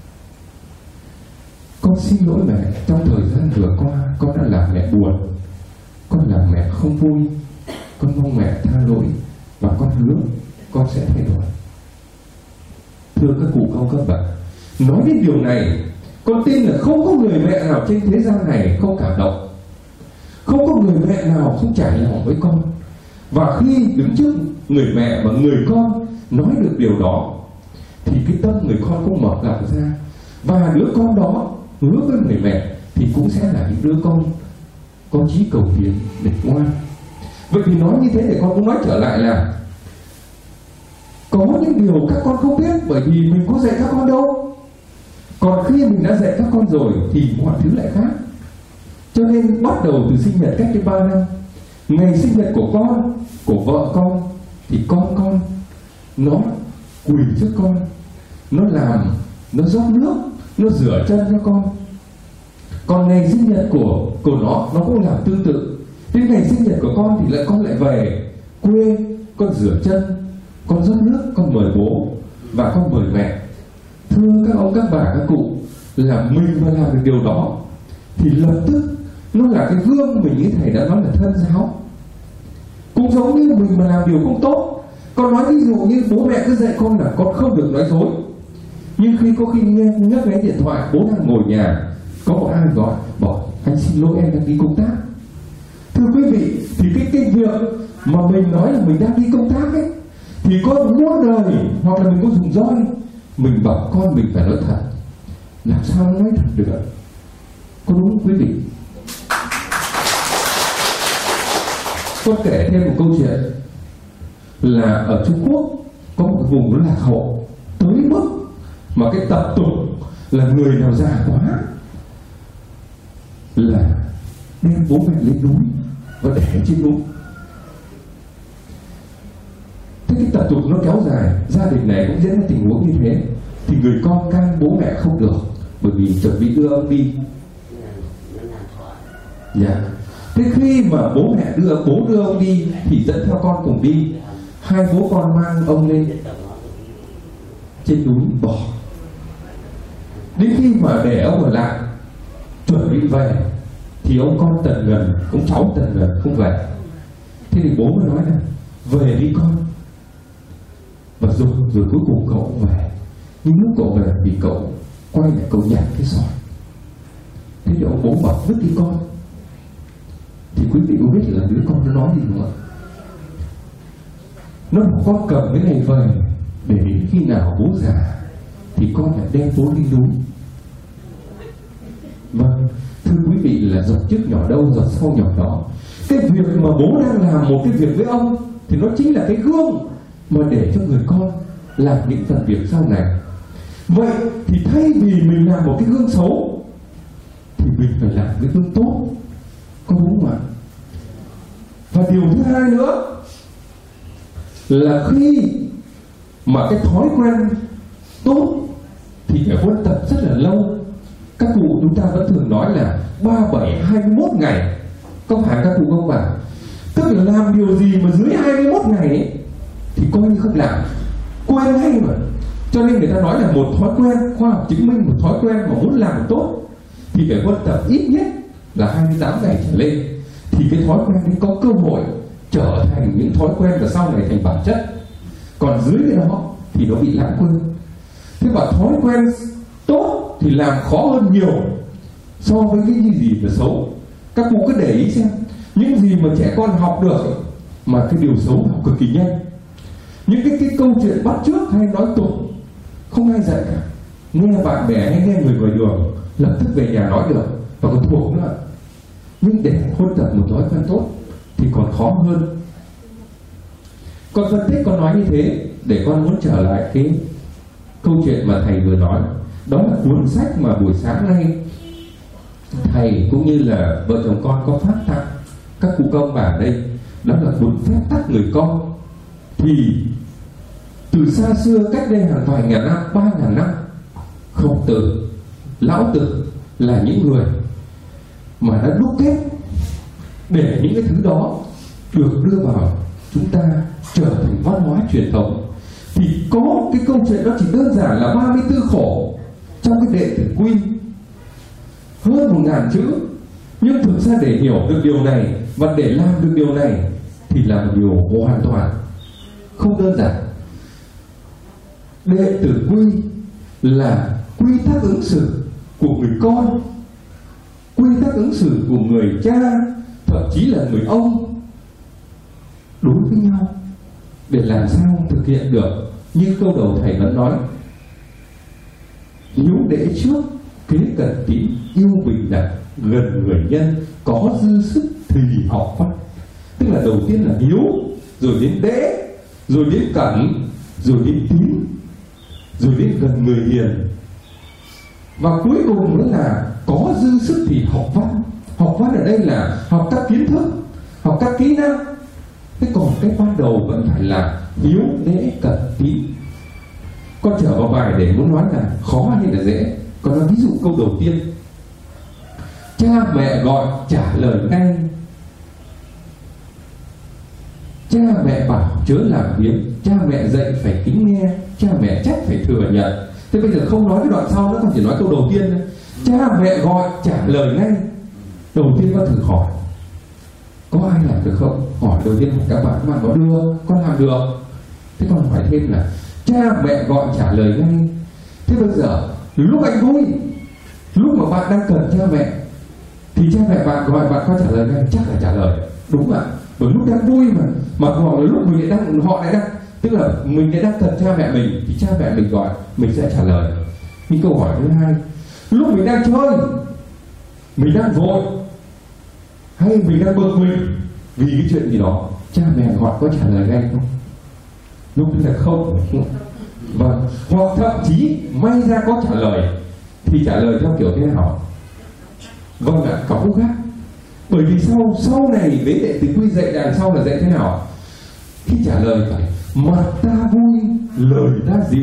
Con xin lỗi mẹ trong thời gian vừa qua con đã làm mẹ buồn, con làm mẹ không vui. Con mong mẹ tha lỗi và con hứa con sẽ thay đổi. Thưa các cụ cao các bạn, nói đến điều này, con tin là không có người mẹ nào trên thế gian này không cảm động, không có người mẹ nào không trải lòng với con. Và khi đứng trước người mẹ và người con nói được điều đó thì cái tâm người con cũng mở lòng ra, và đứa con đó hứa với người mẹ thì cũng sẽ là những đứa con có chí cầu tiến để ngoan. Vậy thì nói như thế để con cũng nói trở lại là có những điều các con không biết bởi vì mình có dạy các con đâu. Còn khi mình đã dạy các con rồi thì mọi thứ lại khác. Cho nên bắt đầu từ sinh nhật cách đây 3 năm, ngày sinh nhật của con, của vợ con, thì con nó quỳ trước con, nó làm, nó rót nước, nó rửa chân cho con. Còn ngày sinh nhật của nó cũng làm tương tự. Đến ngày sinh nhật của con thì con lại về quê, con rửa chân, con rót nước, con mời bố và con mời mẹ. Thưa các ông, các bà, các cụ, là mình mà làm được điều đó thì lập tức nó là cái gương mình như thầy đã nói là thân giáo. Cũng giống như mình mà làm điều không tốt, con nói ví dụ như bố mẹ cứ dạy con là con không được nói dối, nhưng khi có khi nhấc cái điện thoại, bố đang ngồi nhà, có một ai gọi bảo anh xin lỗi em đang đi công tác. Thưa quý vị, thì cái việc mà mình nói là mình đang đi công tác ấy, thì con muôn đời hoặc là mình có dùng roi, mình bảo con mình phải nói thật, làm sao nói thật được? Có đúng không quý vị? Con kể thêm một câu chuyện là ở Trung Quốc có một cái vùng nó lạc hậu tới mức mà cái tập tục là người nào già quá là đem bố mẹ lên núi và để trên núi. Thế cái tập tục nó kéo dài, gia đình này cũng diễn ra tình huống như thế, thì người con can bố mẹ không được bởi vì chuẩn bị đưa ông đi. Dạ. Thế khi mà bố đưa ông đi thì dẫn theo con cùng đi. Hai bố con mang ông lên trên núi bỏ. Đến khi mà để ông ở lại chuẩn bị về thì ông con tần ngần, ông cháu tần ngần không về. Thế thì bố mới nói là về đi con. Và rồi cuối cùng cậu về. Nhưng lúc cậu về thì cậu quay lại cậu nhặt cái sỏi. Thế thì ông bố bảo vứt đi con. Thì quý vị có biết là đứa con nó nói gì không ạ? nó bảo con cầm cái này về, để đến khi nào bố già thì con phải đem bố đi núi. Vâng, thưa quý vị, là giọt trước nhỏ đâu, giọt sau nhỏ đó. Cái việc mà bố đang làm một cái việc với ông thì nó chính là cái gương mà để cho người con làm những phần việc sau này. Vậy thì thay vì mình làm một cái gương xấu thì mình phải làm cái gương tốt, có đúng không ạ? Và điều thứ hai nữa là khi mà cái thói quen tốt thì phải huân tập rất là lâu. Các cụ chúng ta vẫn thường nói là 37, 21 ngày, có phải các cụ không ạ? Tức là làm điều gì mà dưới 21 ngày ấy, thì coi như không làm, quên ngay mà. Cho nên người ta nói là một thói quen, khoa học chứng minh một thói quen mà muốn làm tốt thì phải huân tập ít nhất là 28 ngày trở lên, thì cái thói quen ấy có cơ hội trở thành những thói quen và sau này thành bản chất. Còn dưới cái đó thì nó bị lãng quên. Thế mà thói quen tốt thì làm khó hơn nhiều so với cái gì mà xấu. Các cụ cứ để ý xem, những gì mà trẻ con học được mà cái điều xấu học cực kỳ nhanh. Những cái câu chuyện bắt chước hay nói tục không ai dạy cả, nghe bạn bè hay nghe người ngoài đường lập tức về nhà nói được và còn thuộc nữa. Nhưng để huân tập một thói quen tốt thì còn khó hơn. Con phân tích, con nói như thế để con muốn trở lại cái câu chuyện mà thầy vừa nói. Đó là cuốn sách mà buổi sáng nay thầy cũng như là vợ chồng con có phát tặng các cụ công bà ở đây. Đó là cuốn Phép tắc người con. Thì từ xa xưa, cách đây hàng vài ngàn năm, 3.000 năm, Khổng Tử, Lão Tử là những người mà đã đúc kết để những cái thứ đó được đưa vào chúng ta trở thành văn hóa truyền thống. Thì có cái câu chuyện đó chỉ đơn giản là 34 khổ trong cái Đệ Tử Quy, hơn 1.000 chữ. Nhưng thực ra để hiểu được điều này và để làm được điều này thì là một điều hoàn toàn không đơn giản. Đệ Tử Quy là quy tắc ứng xử của người con, quy tắc ứng xử của người cha, thậm chí là người ông đối với nhau, để làm sao thực hiện được như câu đầu thầy vẫn nói: hiếu đễ trước, kế cận tín, yêu bình đẳng, gần người nhân, có dư sức thì học văn. Tức là đầu tiên là hiếu, rồi đến đễ, rồi đến cẩn, rồi đến tín, rồi đến gần người hiền, và cuối cùng nữa là có dư sức thì học văn. Học văn ở đây là học các kiến thức, học các kỹ năng. Thế còn cái ban đầu vẫn phải là hiếu đễ cẩn tín. Con trở vào bài để muốn nói là khó hay là dễ. Con nói ví dụ câu đầu tiên: cha mẹ gọi trả lời ngay, cha mẹ bảo chớ làm biếng, cha mẹ dạy phải kính nghe, cha mẹ trách phải thừa nhận. Thế bây giờ không nói cái đoạn sau nữa, con chỉ nói câu đầu tiên thôi. Cha mẹ gọi trả lời ngay. Đầu tiên con thử hỏi có ai làm được không? Hỏi đầu tiên các bạn có đưa con làm được. Thế con hỏi thêm là cha mẹ gọi trả lời ngay. Thế bây giờ lúc anh vui, lúc mà bạn đang cần cha mẹ thì cha mẹ bạn gọi bạn có trả lời ngay, chắc là trả lời đúng ạ. Bởi lúc đang vui mà gọi lúc mình lại đang, họ lại đang, tức là mình lại đang cần cha mẹ mình thì cha mẹ mình gọi mình sẽ trả lời. Nhưng câu hỏi thứ hai, lúc mình đang chơi, mình đang vội, hay mình đang bực mình vì cái chuyện gì đó, cha mẹ gọi có trả lời ngay không? Lúc đó là không. Vâng, hoặc thậm chí may ra có trả lời thì trả lời theo kiểu thế nào? Vâng ạ, có khúc khác. Bởi vì sau này với Đệ Tử Quy dạy đằng sau là dạy thế nào? Khi trả lời phải mặt ta vui, lời ta dịu.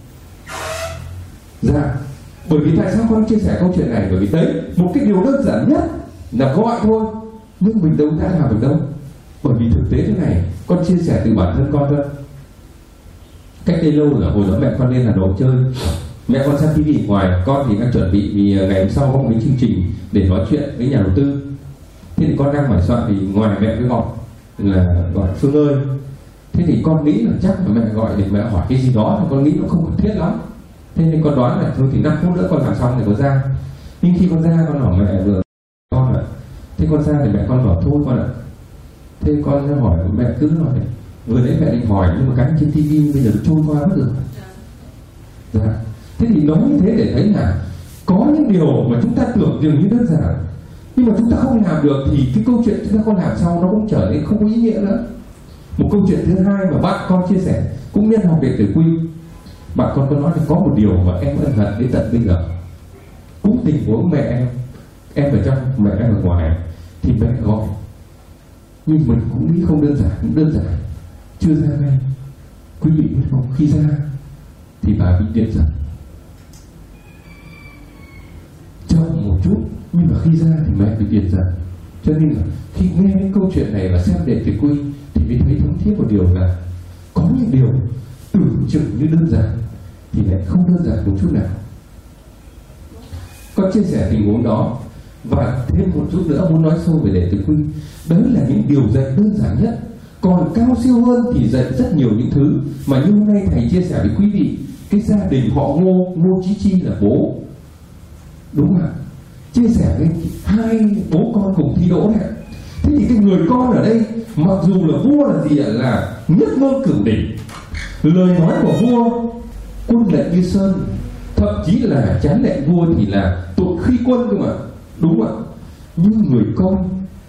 Dạ, bởi vì tại sao con chia sẻ câu chuyện này? Bởi vì đấy, một cái điều đơn giản nhất là gọi thôi, nhưng mình đâu đã làm được đâu. Bởi vì thực tế thế này, con chia sẻ từ bản thân con thôi. Cách đây lâu là hồi đó mẹ con lên Hà Nội chơi, mẹ con xem TV ngoài, con thì đang chuẩn bị vì ngày hôm sau có một cái chương trình để nói chuyện với nhà đầu tư. Thế thì con đang hỏi soạn thì ngoài mẹ mới gọi là gọi Phương ơi. Thế thì con nghĩ là chắc là mẹ gọi để mẹ hỏi cái gì đó thì con nghĩ nó không cần thiết lắm. Thế nên con đoán là thôi thì 5 phút nữa con làm xong thì con ra. Nhưng khi con ra con hỏi mẹ vừa con ạ. Thế con ra thì mẹ con bảo thôi con ạ. Thế con hỏi mẹ cứ hỏi Vừa nãy mẹ định hỏi nhưng mà cái trên TV bây giờ nó trôi qua mất rồi. Dạ. Thế thì nói như thế để thấy là có những điều mà chúng ta tưởng dường như đơn giản, nhưng mà chúng ta không làm được thì cái câu chuyện chúng ta không làm sau nó cũng trở nên không có ý nghĩa nữa. Một câu chuyện thứ hai mà bạn con chia sẻ cũng nhân học đệ tử quy. Bạn con có nói là có một điều mà em ân hận đến tận bây giờ. Cũng tình huống mẹ em ở trong, mẹ em ở ngoài thì mẹ gọi, nhưng mình cũng nghĩ không đơn giản, chưa ra ngay. Quý vị biết không, khi ra thì bà bị điện giật, chậm một chút, nhưng mà khi ra thì mẹ bị điện giật. Cho nên là khi nghe cái câu chuyện này và xem đệ tử quy thì mới thấy thống thiết một điều là có những điều tưởng chừng như đơn giản thì lại không đơn giản một chút nào. Con chia sẻ tình huống đó và thêm một chút nữa muốn nói sâu về đệ tử quy. Đấy là những điều dạy đơn giản nhất. Còn cao siêu hơn thì dạy rất nhiều những thứ mà như hôm nay thầy chia sẻ với quý vị. Cái gia đình họ Ngô Chí Chi là bố, đúng không ạ? Chia sẻ với hai bố con cùng thi đỗ này. Thế thì cái người con ở đây mặc dù là vua là gì ạ? Là nhất ngôn cửu đỉnh. Lời nói của vua quân lệnh như sơn, thậm chí là trái lệnh vua thì là tội khi quân cơ mà, đúng không ạ? Nhưng người con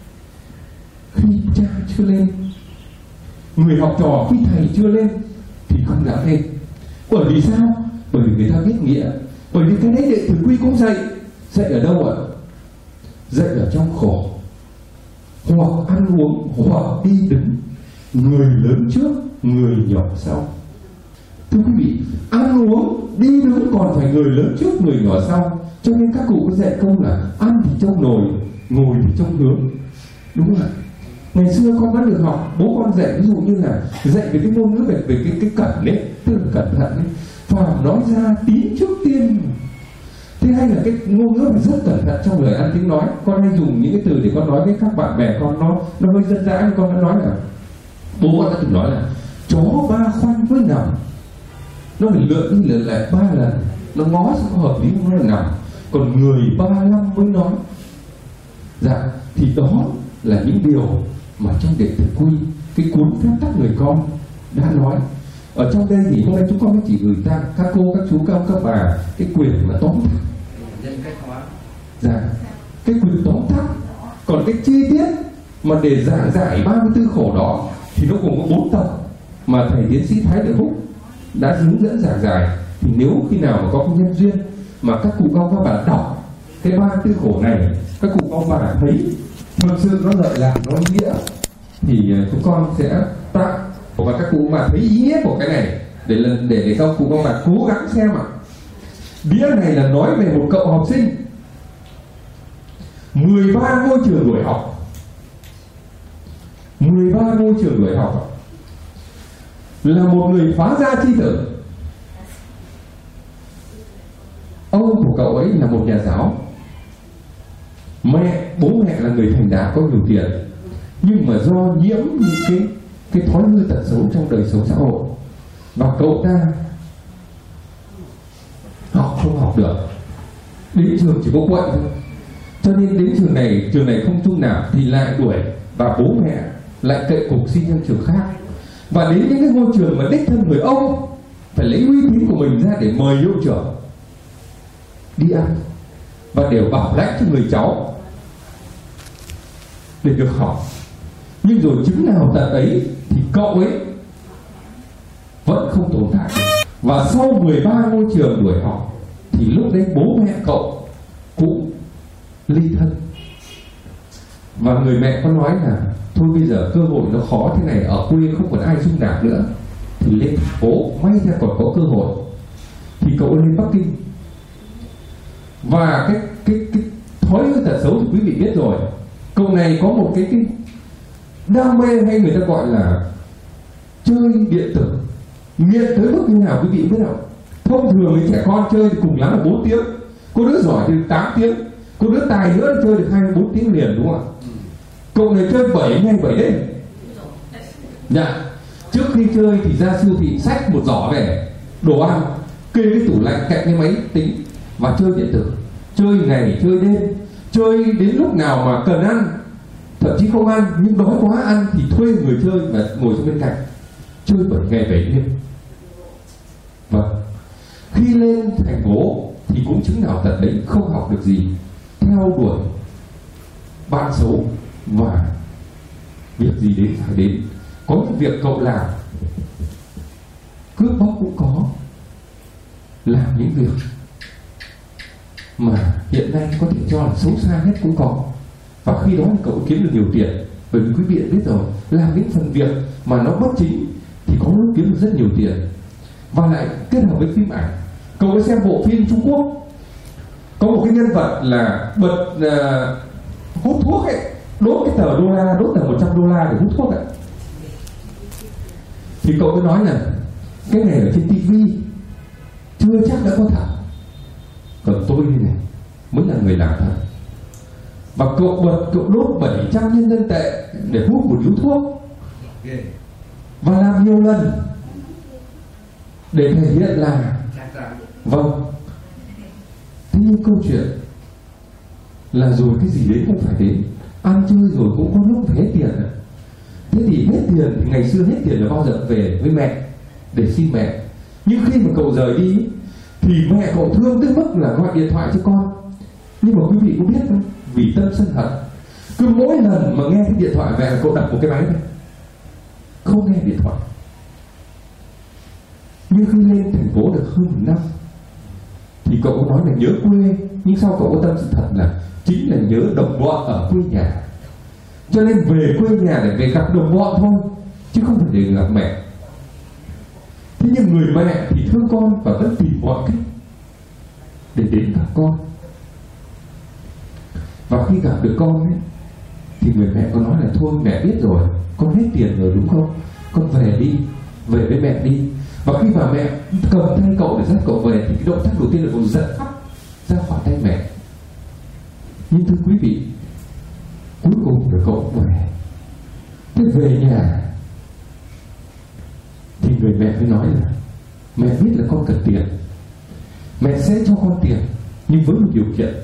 khi cha chưa lên, người học trò khi thầy chưa lên thì không dám lên. Bởi vì sao? Bởi vì người ta biết nghĩa. Bởi vì cái đấy đệ tử quy cũng dạy. Dạy ở đâu ạ? Dạy ở trong khổ, hoặc ăn uống, hoặc đi đứng, người lớn trước, người nhỏ sau. Thưa quý vị, ăn uống, đi đứng còn phải người lớn trước, người nhỏ sau. Cho nên các cụ có dạy câu là ăn thì trông nồi, ngồi thì trông hướng, đúng không ạ? Ngày xưa con đã được học, bố con dạy ví dụ như là dạy về cái ngôn ngữ về cái cẩn đấy, tức là cẩn thận đấy. Phàm nói ra tín trước tiên. Thế hay là cái ngôn ngữ phải rất cẩn thận trong lời ăn tiếng nói. Con hay dùng những cái từ để con nói với các bạn bè con, nó hơi dân dã. Con đã nói là bố con đã từng nói là chó 3 khoanh với nằm, nó phải lượn đi lượn lại 3 lần, nó ngó xem có hợp lý không, nó là nằm. Còn người 35 mới nói. Dạ, thì đó là những điều mà trong đệ tử quy, cái cuốn phép tắc người con đã nói. Ở trong đây thì hôm nay chúng con mới chỉ gửi ta các cô, các chú, các bà cái quyền mà tóm tắt. Dạ, cái quyền tóm tắt. Còn cái chi tiết mà để giảng giải 34 khổ đó thì nó cũng có 4 tập mà thầy tiến sĩ Thái Lợi Húc đã hướng dẫn giảng giải. Thì nếu khi nào mà có cái nhân duyên mà các cụ các bà đọc cái 34 khổ này, các cụ các bà thấy thực sự nó lợi lạc, nó ý nghĩa, thì chúng con sẽ tặng và các cụ mà thấy ý nghĩa của cái này để các cụ các bà cố gắng xem ạ. Đĩa này là nói về một cậu học sinh 13 ngôi trường đuổi học, 13 ngôi trường đuổi học, là một người phá gia chi tử. Ông của cậu ấy là một nhà giáo, bố mẹ là người thành đạt có nhiều tiền, nhưng mà do nhiễm những cái thói hư tật xấu trong đời sống xã hội, và cậu ta học không học được, đến trường chỉ có quậy thôi. Cho nên đến trường này không chung nào thì lại đuổi, và bố mẹ lại cậy cục xin sang trường khác. Và đến những cái ngôi trường mà đích thân người ông phải lấy uy tín của mình ra để mời hiệu trưởng đi ăn, và đều bảo lãnh cho người cháu để được học. Nhưng rồi chứng nào tật ấy thì cậu ấy vẫn không tồn tại. Và sau 13 ngôi trường đuổi học thì lúc đấy bố mẹ cậu cũng ly thân. Và người mẹ có nói là thôi bây giờ cơ hội nó khó thế này, ở quê không còn ai dung nạp nữa, thì lên thành phố may ra còn có cơ hội. Thì cậu ấy lên Bắc Kinh. Và cái thói tật xấu thì quý vị biết rồi. Cậu này có một cái đam mê, hay người ta gọi là chơi điện tử, nghiện tới mức như nào quý vị biết không? Thông thường với trẻ con chơi thì cùng lắm là 4 tiếng, cô đứa giỏi thì 8 tiếng, cô đứa tài nữa chơi được 24 tiếng liền, đúng không ạ? Cậu này chơi 7 ngày 7 đêm. Dạ. Trước khi chơi thì ra siêu thị xách một giỏ về đồ ăn, kê cái tủ lạnh cạnh cái máy tính và chơi điện tử, chơi ngày chơi đêm, chơi đến lúc nào mà cần ăn, thậm chí không ăn nhưng đói quá ăn thì thuê người chơi và ngồi xuống bên cạnh chơi 7 ngày 7 đêm. Vâng, khi lên thành phố thì cũng chứng nào tật đấy, không học được gì, theo đuổi bạn xấu và việc gì đến phải đến. Có những việc cậu làm cướp bóc cũng có, làm những việc mà hiện nay có thể cho là xấu xa nhất cũng có, và khi đó thì cậu kiếm được nhiều tiền. Bởi vì quý vị biết rồi, làm những phần việc mà nó bất chính thì có lúc kiếm được rất nhiều tiền, và lại kết hợp với phim ảnh. Cậu có xem bộ phim Trung Quốc có một cái nhân vật là bật hút thuốc ấy, đốt cái tờ đô la, đốt tờ 100 đô la để hút thuốc ấy, thì cậu mới nói là cái này ở trên tivi chưa chắc đã có thật, còn tôi đây này mới là người làm thật. Và cậu đốt 700 nhân dân tệ để hút một điếu thuốc, và làm nhiều lần để thể hiện là vâng. Thế nhưng câu chuyện là rồi cái gì đến cũng phải đến, ăn chơi rồi cũng có lúc phải hết tiền. Thế thì hết tiền thì ngày xưa hết tiền là bao giờ về với mẹ để xin mẹ. Nhưng khi mà cậu rời đi thì mẹ cậu thương tới mức là gọi điện thoại cho con. Nhưng mà quý vị có biết không, vì tâm sân hận, cứ mỗi lần mà nghe cái điện thoại mẹ, cậu đặt một cái máy này, không nghe điện thoại. Nhưng khi lên thành phố được hơn 1 năm thì cậu có nói là nhớ quê, nhưng sau cậu có tâm sự thật là chính là nhớ đồng bọn ở quê nhà. Cho nên về quê nhà để về gặp đồng bọn thôi, chứ không phải để gặp mẹ. Thế nhưng người mẹ thì thương con và vẫn tìm mọi cách để đến gặp con. Và khi gặp được con ấy, thì người mẹ có nói là thôi mẹ biết rồi, con hết tiền rồi đúng không, con về đi, về với mẹ đi. Và khi mà mẹ cầm tay cậu để dắt cậu về thì cái động tác đầu tiên là cậu giật phát ra khỏi tay mẹ. Nhưng thưa quý vị, cuối cùng rồi cậu cũng về. Thế về nhà thì người mẹ mới nói là mẹ biết là con cần tiền, mẹ sẽ cho con tiền, nhưng với một điều kiện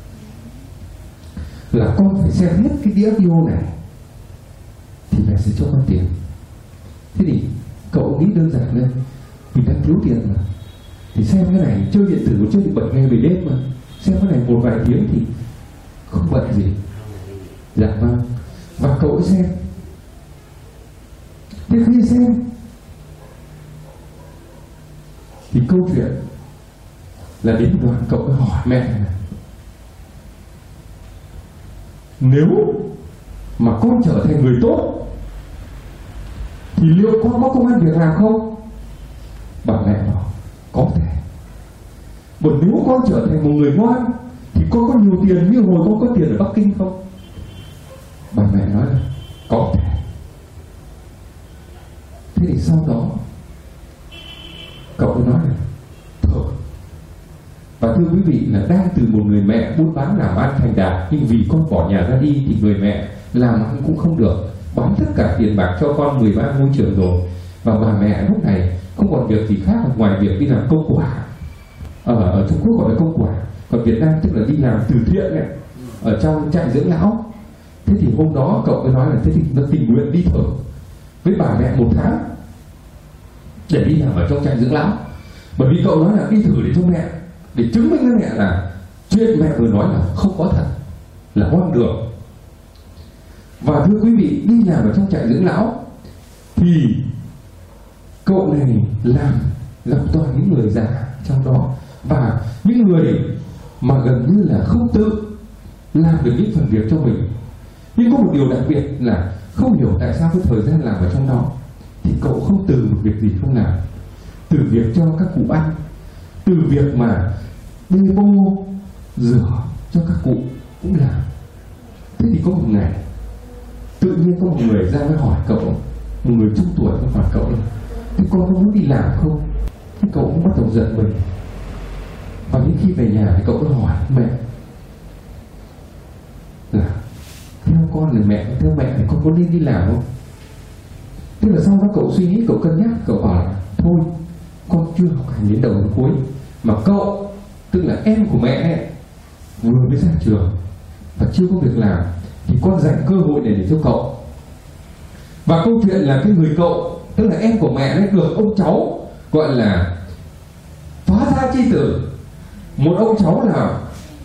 là con phải xem hết cái đĩa video này thì mẹ sẽ cho con tiền. Thế thì cậu nghĩ đơn giản lên, vì đang thiếu tiền mà, thì xem cái này, chơi điện tử chơi được 7 ngày 7 đêm mà, xem cái này một vài tiếng thì không bận gì. Dạ vâng. Và cậu xem. Thế khi xem thì câu chuyện là đến đoạn cậu mới hỏi mẹ này, nếu mà con trở thành người tốt thì liệu con có công ăn việc làm không? Bà mẹ bảo có thể. Bởi nếu con trở thành một người ngoan thì con có nhiều tiền như hồi con có tiền ở Bắc Kinh không? Bà mẹ nói là có thể. Thế thì sau đó cậu mới nói là thôi. Và thưa quý vị, là đang từ một người mẹ buôn bán làm ăn thành đạt, nhưng vì con bỏ nhà ra đi thì người mẹ làm ăn cũng không được, bán tất cả tiền bạc cho con 13 ngôi trường rồi. Và bà mẹ lúc này không còn việc gì khác ngoài việc đi làm công quả. Ở Trung Quốc gọi là công quả, còn Việt Nam tức là đi làm từ thiện này, ở trong trại dưỡng lão. Thế thì hôm đó cậu mới nói là thế thì nó tình nguyện đi thử với bà mẹ 1 tháng để đi làm ở trong trại dưỡng lão. Bởi vì cậu nói là đi thử để cho mẹ, để chứng minh với mẹ là chuyện mẹ vừa nói là không có thật, là hoang đường. Và thưa quý vị, đi làm ở trong trại dưỡng lão thì cậu này làm gặp toàn những người già trong đó, và những người mà gần như là không tự làm được những phần việc cho mình. Nhưng có một điều đặc biệt là không hiểu tại sao cái thời gian làm ở trong đó thì cậu không từ một việc gì không làm. Từ việc cho các cụ ăn, từ việc mà bê bô rửa cho các cụ cũng làm. Thế thì có một ngày tự nhiên có một người ra mới hỏi cậu, một người trung tuổi mới hỏi cậu là thế con có muốn đi làm không? Thế cậu cũng bắt đầu giận mình. Và đến khi về nhà thì cậu mới hỏi mẹ là theo con là mẹ, theo mẹ thì con có nên đi làm không? Tức là sau đó cậu suy nghĩ, cậu cân nhắc, cậu bảo là thôi con chưa học hành đến đầu đến cuối, mà cậu tức là em của mẹ ấy, vừa mới ra trường và chưa có việc làm, thì con dành cơ hội này để cho cậu. Và câu chuyện là cái người cậu tức là em của mẹ đấy được ông cháu gọi là phá thai chi tử. Một ông cháu là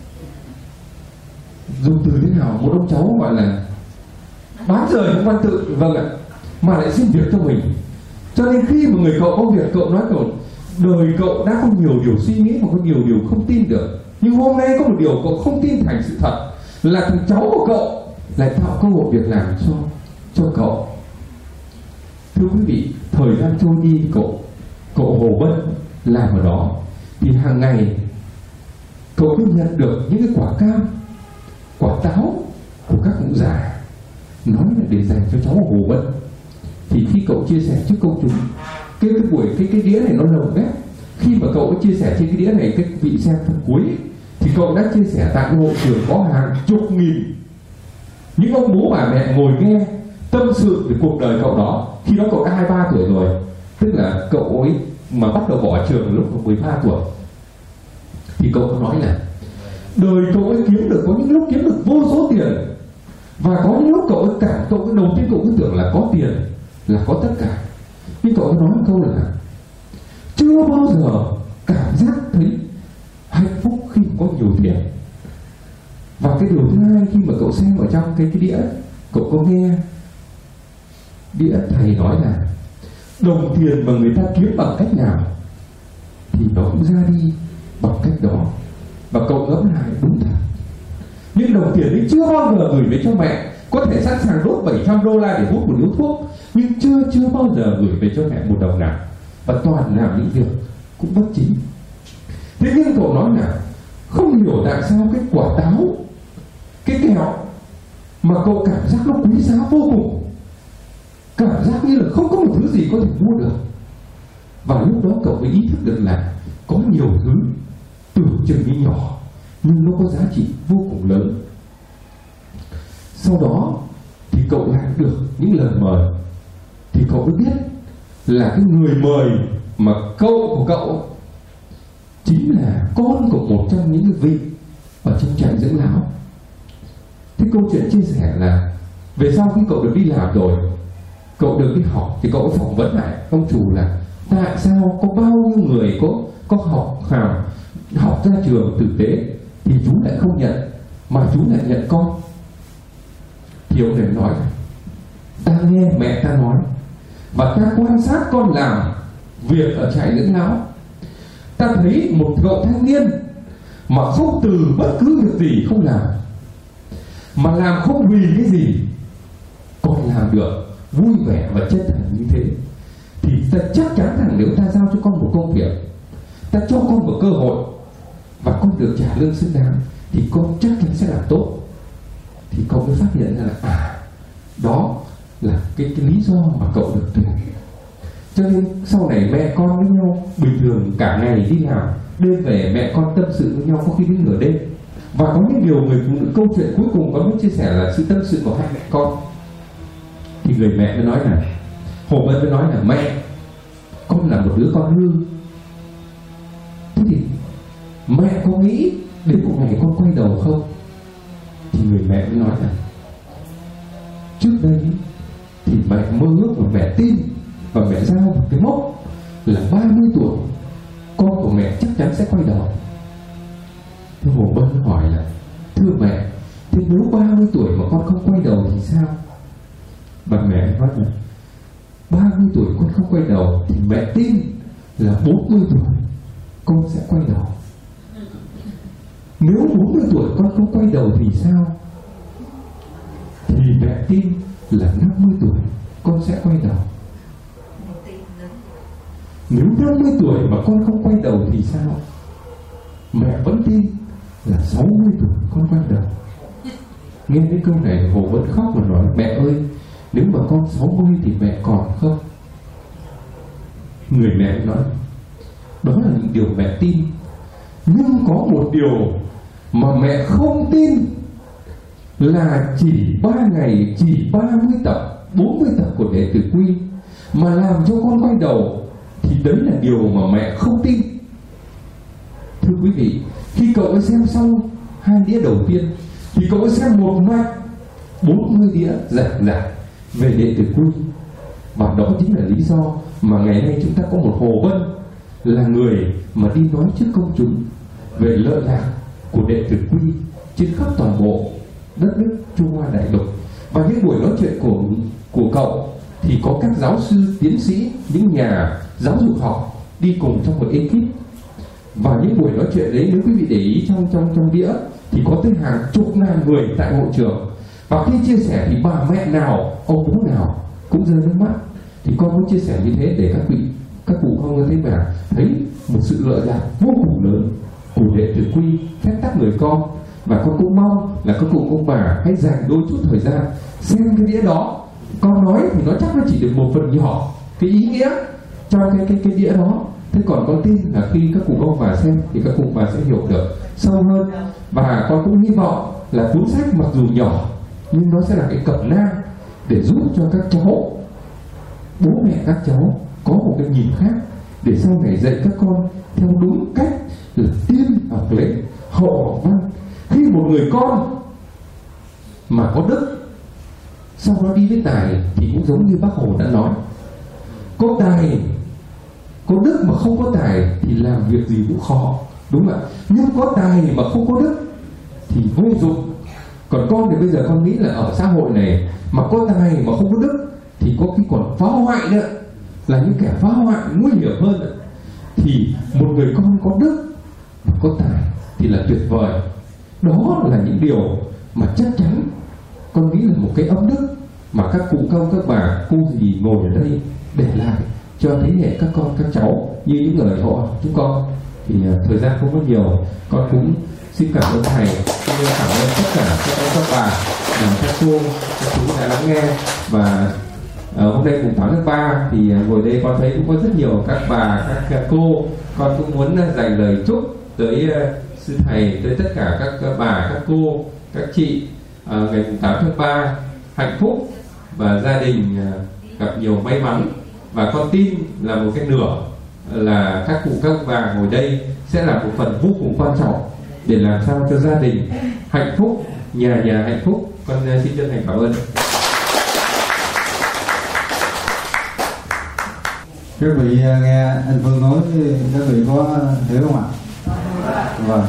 dùng từ thế nào, một ông cháu gọi là bán rời những văn tự, vâng ạ, mà lại xin việc cho mình. Cho nên khi mà người cậu có việc, cậu nói cậu đời cậu đã có nhiều điều suy nghĩ và có nhiều điều không tin được, nhưng hôm nay có một điều cậu không tin thành sự thật, là thằng cháu của cậu lại tạo cơ hội việc làm cho cậu. Thưa quý vị, thời gian trôi đi, cậu Hồ Bân làm ở đó thì hàng ngày cậu cứ nhận được những cái quả cam, quả táo của các cụ già nói là để dành cho cháu Hồ Bân. Thì khi cậu chia sẻ trước công chúng, cái đĩa này nó lồng ghép. Khi mà cậu chia sẻ trên cái đĩa này, cái vị xem phần cuối thì cậu đã chia sẻ tại cái hội trường có hàng chục nghìn những ông bố bà mẹ ngồi nghe tâm sự về cuộc đời cậu đó. Khi đó cậu đã 23 tuổi rồi, tức là cậu ấy mà bắt đầu bỏ trường lúc 13 tuổi. Thì cậu có nói là đời cậu ấy kiếm được, có những lúc kiếm được vô số tiền, và có những lúc cậu ấy đầu tiên cậu cứ tưởng là có tiền là có tất cả. Nhưng cậu ấy nói một câu là chưa bao giờ cảm giác thấy hạnh phúc khi có nhiều tiền. Và cái điều thứ hai, khi mà cậu xem ở trong cái đĩa, cậu có nghe đĩa thầy nói là đồng tiền mà người ta kiếm bằng cách nào thì nó cũng ra đi bằng cách đó. Và cậu ngẫm lại đúng thật, những đồng tiền ấy chưa bao giờ gửi về cho mẹ. Có thể sẵn sàng đốt $700 để hút một điếu thuốc, nhưng chưa bao giờ gửi về cho mẹ một đồng nào, và toàn làm những việc cũng bất chính. Thế nhưng cậu nói là không hiểu tại sao cái quả táo, cái kẹo mà cậu cảm giác nó quý giá vô cùng, cảm giác như là không có một thứ gì có thể mua được. Và lúc đó cậu mới ý thức được là có nhiều thứ tưởng chừng như nhỏ nhưng nó có giá trị vô cùng lớn. Sau đó thì cậu lại được những lời mời, thì cậu mới biết là cái người mời mà của cậu chính là con của một trong những vị ở trong trại dưỡng lão. Thế câu chuyện chia sẻ là về sau khi cậu được đi làm rồi, cậu được đi học, thì cậu phỏng vấn lại ông chủ là tại sao có bao nhiêu người có học ra trường tử tế thì chú lại không nhận, mà chú lại nhận con. Thì ông này nói là ta nghe mẹ ta nói, và ta quan sát con làm việc ở trại dưỡng lão, ta thấy một cậu thanh niên mà không từ bất cứ việc gì không làm, mà làm không vì cái gì, còn làm được vui vẻ và chân thành như thế, thì ta chắc chắn rằng nếu ta giao cho con một công việc, ta cho con một cơ hội và con được trả lương xứng đáng, thì con chắc chắn sẽ làm tốt. Thì cậu mới phát hiện ra là đó là cái lý do mà cậu được tuyển. Cho nên sau này mẹ con với nhau bình thường cả ngày đi làm, đêm về mẹ con tâm sự với nhau có khi đến nửa đêm. Và có những điều người phụ nữ, câu chuyện cuối cùng có biết chia sẻ là sự tâm sự của hai mẹ con. Thì người mẹ mới nói là, Hồ Bân mới nói là mẹ, con là một đứa con hư. Thế thì mẹ có nghĩ đến một ngày con quay đầu không? Thì người mẹ mới nói là trước đây thì mẹ mơ ước và mẹ tin, và mẹ giao một cái mốc là 30 tuổi con của mẹ chắc chắn sẽ quay đầu. Thế Hồ Bân hỏi là thưa mẹ, thế nếu 30 tuổi mà con không quay đầu thì sao? Và mẹ nói là 30 tuổi con không quay đầu thì mẹ tin là 40 tuổi con sẽ quay đầu. Nếu 40 tuổi con không quay đầu thì sao? Thì mẹ tin là 50 tuổi con sẽ quay đầu. Nếu 50 tuổi mà con không quay đầu thì sao? Mẹ vẫn tin là 60 tuổi con quay đầu. Nghe đến câu này Hồ vẫn khóc và nói mẹ ơi, nếu mà con 60 thì mẹ còn không? Người mẹ nói đó là những điều mẹ tin, nhưng có một điều mà mẹ không tin là chỉ 3 ngày, chỉ 30 tập, 40 tập của Đệ Tử Quy mà làm cho con quay đầu, thì đấy là điều mà mẹ không tin. Thưa quý vị, khi cậu ấy xem xong 2 đĩa đầu tiên thì cậu ấy xem một mạch 40 đĩa giảng giải về Đệ Tử Quy. Và đó chính là lý do mà ngày nay chúng ta có một Hồ Vân là người mà đi nói trước công chúng về lợi lạc của đệ tử Quy trên khắp toàn bộ đất nước Trung Hoa đại lục. Và những buổi nói chuyện của cậu thì có các giáo sư, tiến sĩ, những nhà giáo dục học đi cùng trong một ekip. Và những buổi nói chuyện đấy, nếu quý vị để ý trong đĩa thì có tới hàng chục ngàn người tại hội trường. Và khi chia sẻ thì bà mẹ nào, ông bố nào cũng rơi nước mắt. Thì con muốn chia sẻ như thế để các cụ không có thấy mà thấy một sự lợi lạc vô cùng lớn của đệ tử Quy phép tắc người con. Và con cũng mong là các cụ ông bà hãy dành đôi chút thời gian xem cái đĩa đó. Con nói thì nó chắc nó chỉ được một phần nhỏ cái ý nghĩa cho cái đĩa đó. Thế còn con tin là khi các cụ ông bà xem thì các cụ bà sẽ hiểu được sâu hơn. Và con cũng hy vọng là cuốn sách mặc dù nhỏ nhưng nó sẽ là cái cẩm nang để giúp cho các cháu, bố mẹ các cháu có một cái nhìn khác để sau này dạy các con theo đúng cách là tiên học lễ, hậu học văn. Khi một người con mà có đức sau đó đi với tài thì cũng giống như Bác Hồ đã nói, có tài, có đức mà không có tài thì làm việc gì cũng khó, đúng không ạ? Nhưng có tài mà không có đức thì vô dụng. Còn con thì bây giờ con nghĩ là ở xã hội này mà có tài mà không có đức thì có khi còn phá hoại nữa, là những kẻ phá hoại nguy hiểm hơn nữa. Thì một người con có đức và có tài thì là tuyệt vời. Đó là những điều mà chắc chắn con nghĩ là một cái ấm đức mà các cụ công, các bà, cô dì ngồi ở đây để lại cho thế hệ các con, các cháu như những người họ chúng con. Thì thời gian không có nhiều, con cũng xin cảm ơn thầy, xin cảm ơn tất cả các bà, các cô, các chú đã lắng nghe. Và hôm nay mùng 8 tháng 3 thì ngồi đây con thấy cũng có rất nhiều các bà, các cô. Con cũng muốn dành lời chúc tới sư thầy, tới tất cả các bà, các cô, các chị ngày mùng 8 tháng 3 hạnh phúc và gia đình gặp nhiều may mắn. Và con tin là một cái nửa là các cụ các bà ngồi đây sẽ là một phần vô cùng quan trọng để làm sao cho gia đình hạnh phúc, nhà hạnh phúc. Con xin chân thành cảm ơn. Các vị nghe anh Phương nói, các vị có hiểu không ạ? Vâng.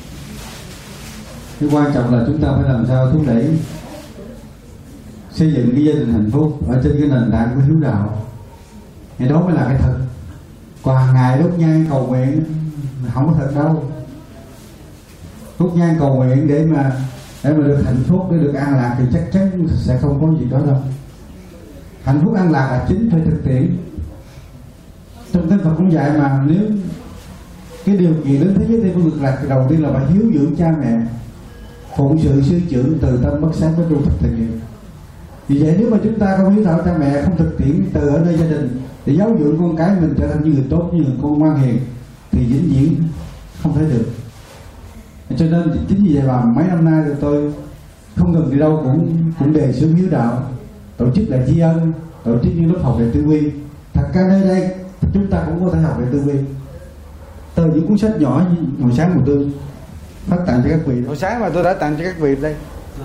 Cái quan trọng là chúng ta phải làm sao thúc đẩy xây dựng cái gia đình hạnh phúc ở trên cái nền tảng của hiếu đạo. Thì đó mới là cái thật. Còn hàng ngày đốt nhang cầu nguyện không có thật đâu. Đốt nhang cầu nguyện để mà được hạnh phúc, để được an lạc thì chắc chắn sẽ không có gì đó đâu. Hạnh phúc an lạc là chính phải thực tiễn. Trong Kinh Phật cũng dạy mà, nếu cái điều kiện đến thế giới thiên ngược lạc thì đầu tiên là phải hiếu dưỡng cha mẹ, phụng sự sư trưởng, từ tâm bất sáng với trung thực tình yêu. Vì vậy nếu mà chúng ta không hiếu thảo cha mẹ, không thực tiễn từ ở nơi gia đình để giáo dưỡng con cái mình trở thành như người tốt, như người con ngoan hiền thì vĩnh viễn không thể được. Cho nên chính vì vậy mà mấy năm nay thì tôi không ngừng đi đâu cũng đề xướng hiếu đạo, tổ chức lại tri ân, tổ chức những lớp học về tư duy. Thật ra nơi đây chúng ta cũng có thể học về tư duy từ những cuốn sách nhỏ như hồi sáng mà tôi phát tặng cho các vị. Hồi sáng mà tôi đã tặng cho các vị đây.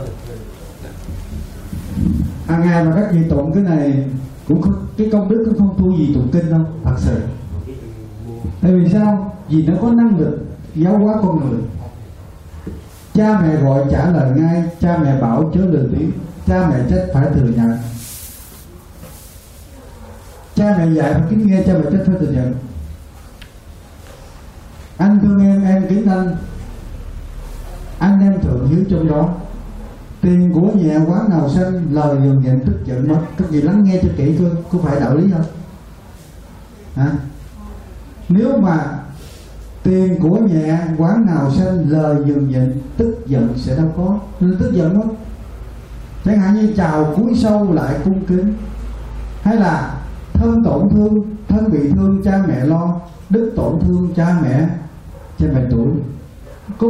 Hàng ngày mà các vị tụng cái này cũng không, cái công đức cũng không thua gì tụng kinh đâu, thật sự. Tại vì sao? Vì nó có năng lực giáo hóa con người. Cha mẹ gọi trả lời ngay, cha mẹ bảo chớ lên tiếng, cha mẹ trách phải thừa nhận, cha mẹ dạy phải kính nghe, cha mẹ trách phải thừa nhận. Anh thương em kính anh em thượng hiếu trong đó. Tiền của nhẹ quán nào sanh, lời dừng nhịn tức giận mất. Các vị lắng nghe cho kỹ coi, có phải đạo lý không? Hả? Nếu mà tiền của nhẹ quán nào sanh, lời dừng nhịn tức giận sẽ đâu có. Nên tức giận mất. Chẳng hạn như chào cúi sâu lại cung kính, hay là thân tổn thương, thân bị thương cha mẹ lo, đức tổn thương cha mẹ tuổi. Có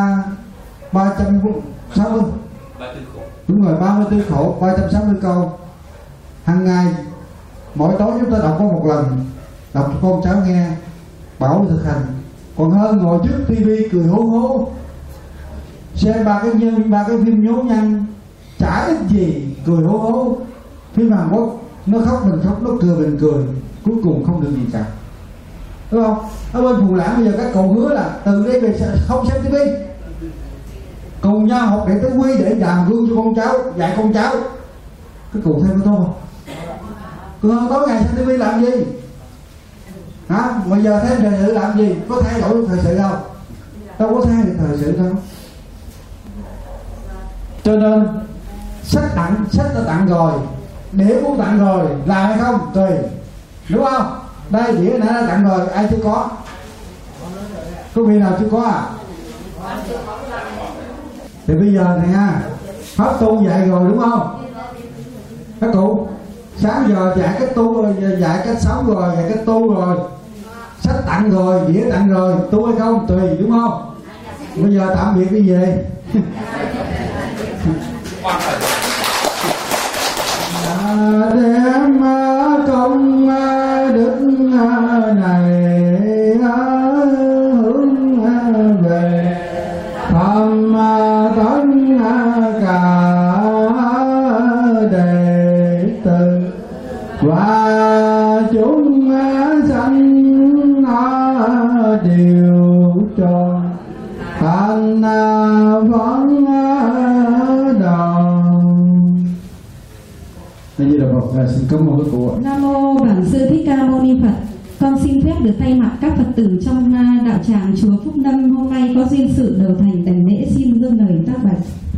360, đúng rồi, 34 khổ, 360 câu. Hàng ngày mỗi tối chúng ta đọc có một lần, đọc cho con cháu nghe, bảo thực hành. Còn hơn ngồi trước tivi cười hố hố, xem ba cái phim nhố nhăng chả ích gì, cười hố hố. Phim Hàn Quốc nó khóc mình khóc, nó cười mình cười, cuối cùng không được gì cả, đúng không? Ở bên Phù Lãng bây giờ các cậu hứa là từ đây về không xem TV, cùng nhau học để tới quy để làm gương cho con cháu, dạy con cháu. Các cụ thấy có tốt không? Cứ tối ngày xem TV làm gì? Hả? Mà giờ thêm thời sự làm gì? Có thay đổi thời sự đâu? Đâu có thay được thời sự đâu. Cho nên sách đã tặng rồi, đĩa cũng tặng rồi, làm hay không tùy, đúng không? Đây đĩa nãy đã tặng rồi, ai chưa có? Có vị nào chưa có à? Thì bây giờ này ha, pháp tu dạy rồi đúng không? Các cụ sáng giờ dạy cách tu, dạy cách sống rồi, dạy cách tu rồi, sách tặng rồi, đĩa tặng rồi, tu hay không tùy, đúng không? Bây giờ tạm biệt đi về. Đem công đức này hướng về thăm tất cả đệ tử và chúng sanh đều tròn thành phấn đầu. Bây giờ Phật xin cảm ơn các cụ. Nam mô Bản Sư Thích Ca Mâu Ni Phật. Con xin phép được thay mặt các Phật tử trong đạo tràng chùa Phúc Lâm hôm nay có duyên sự đầu thành đảnh lễ xin dâng lời tác bạch.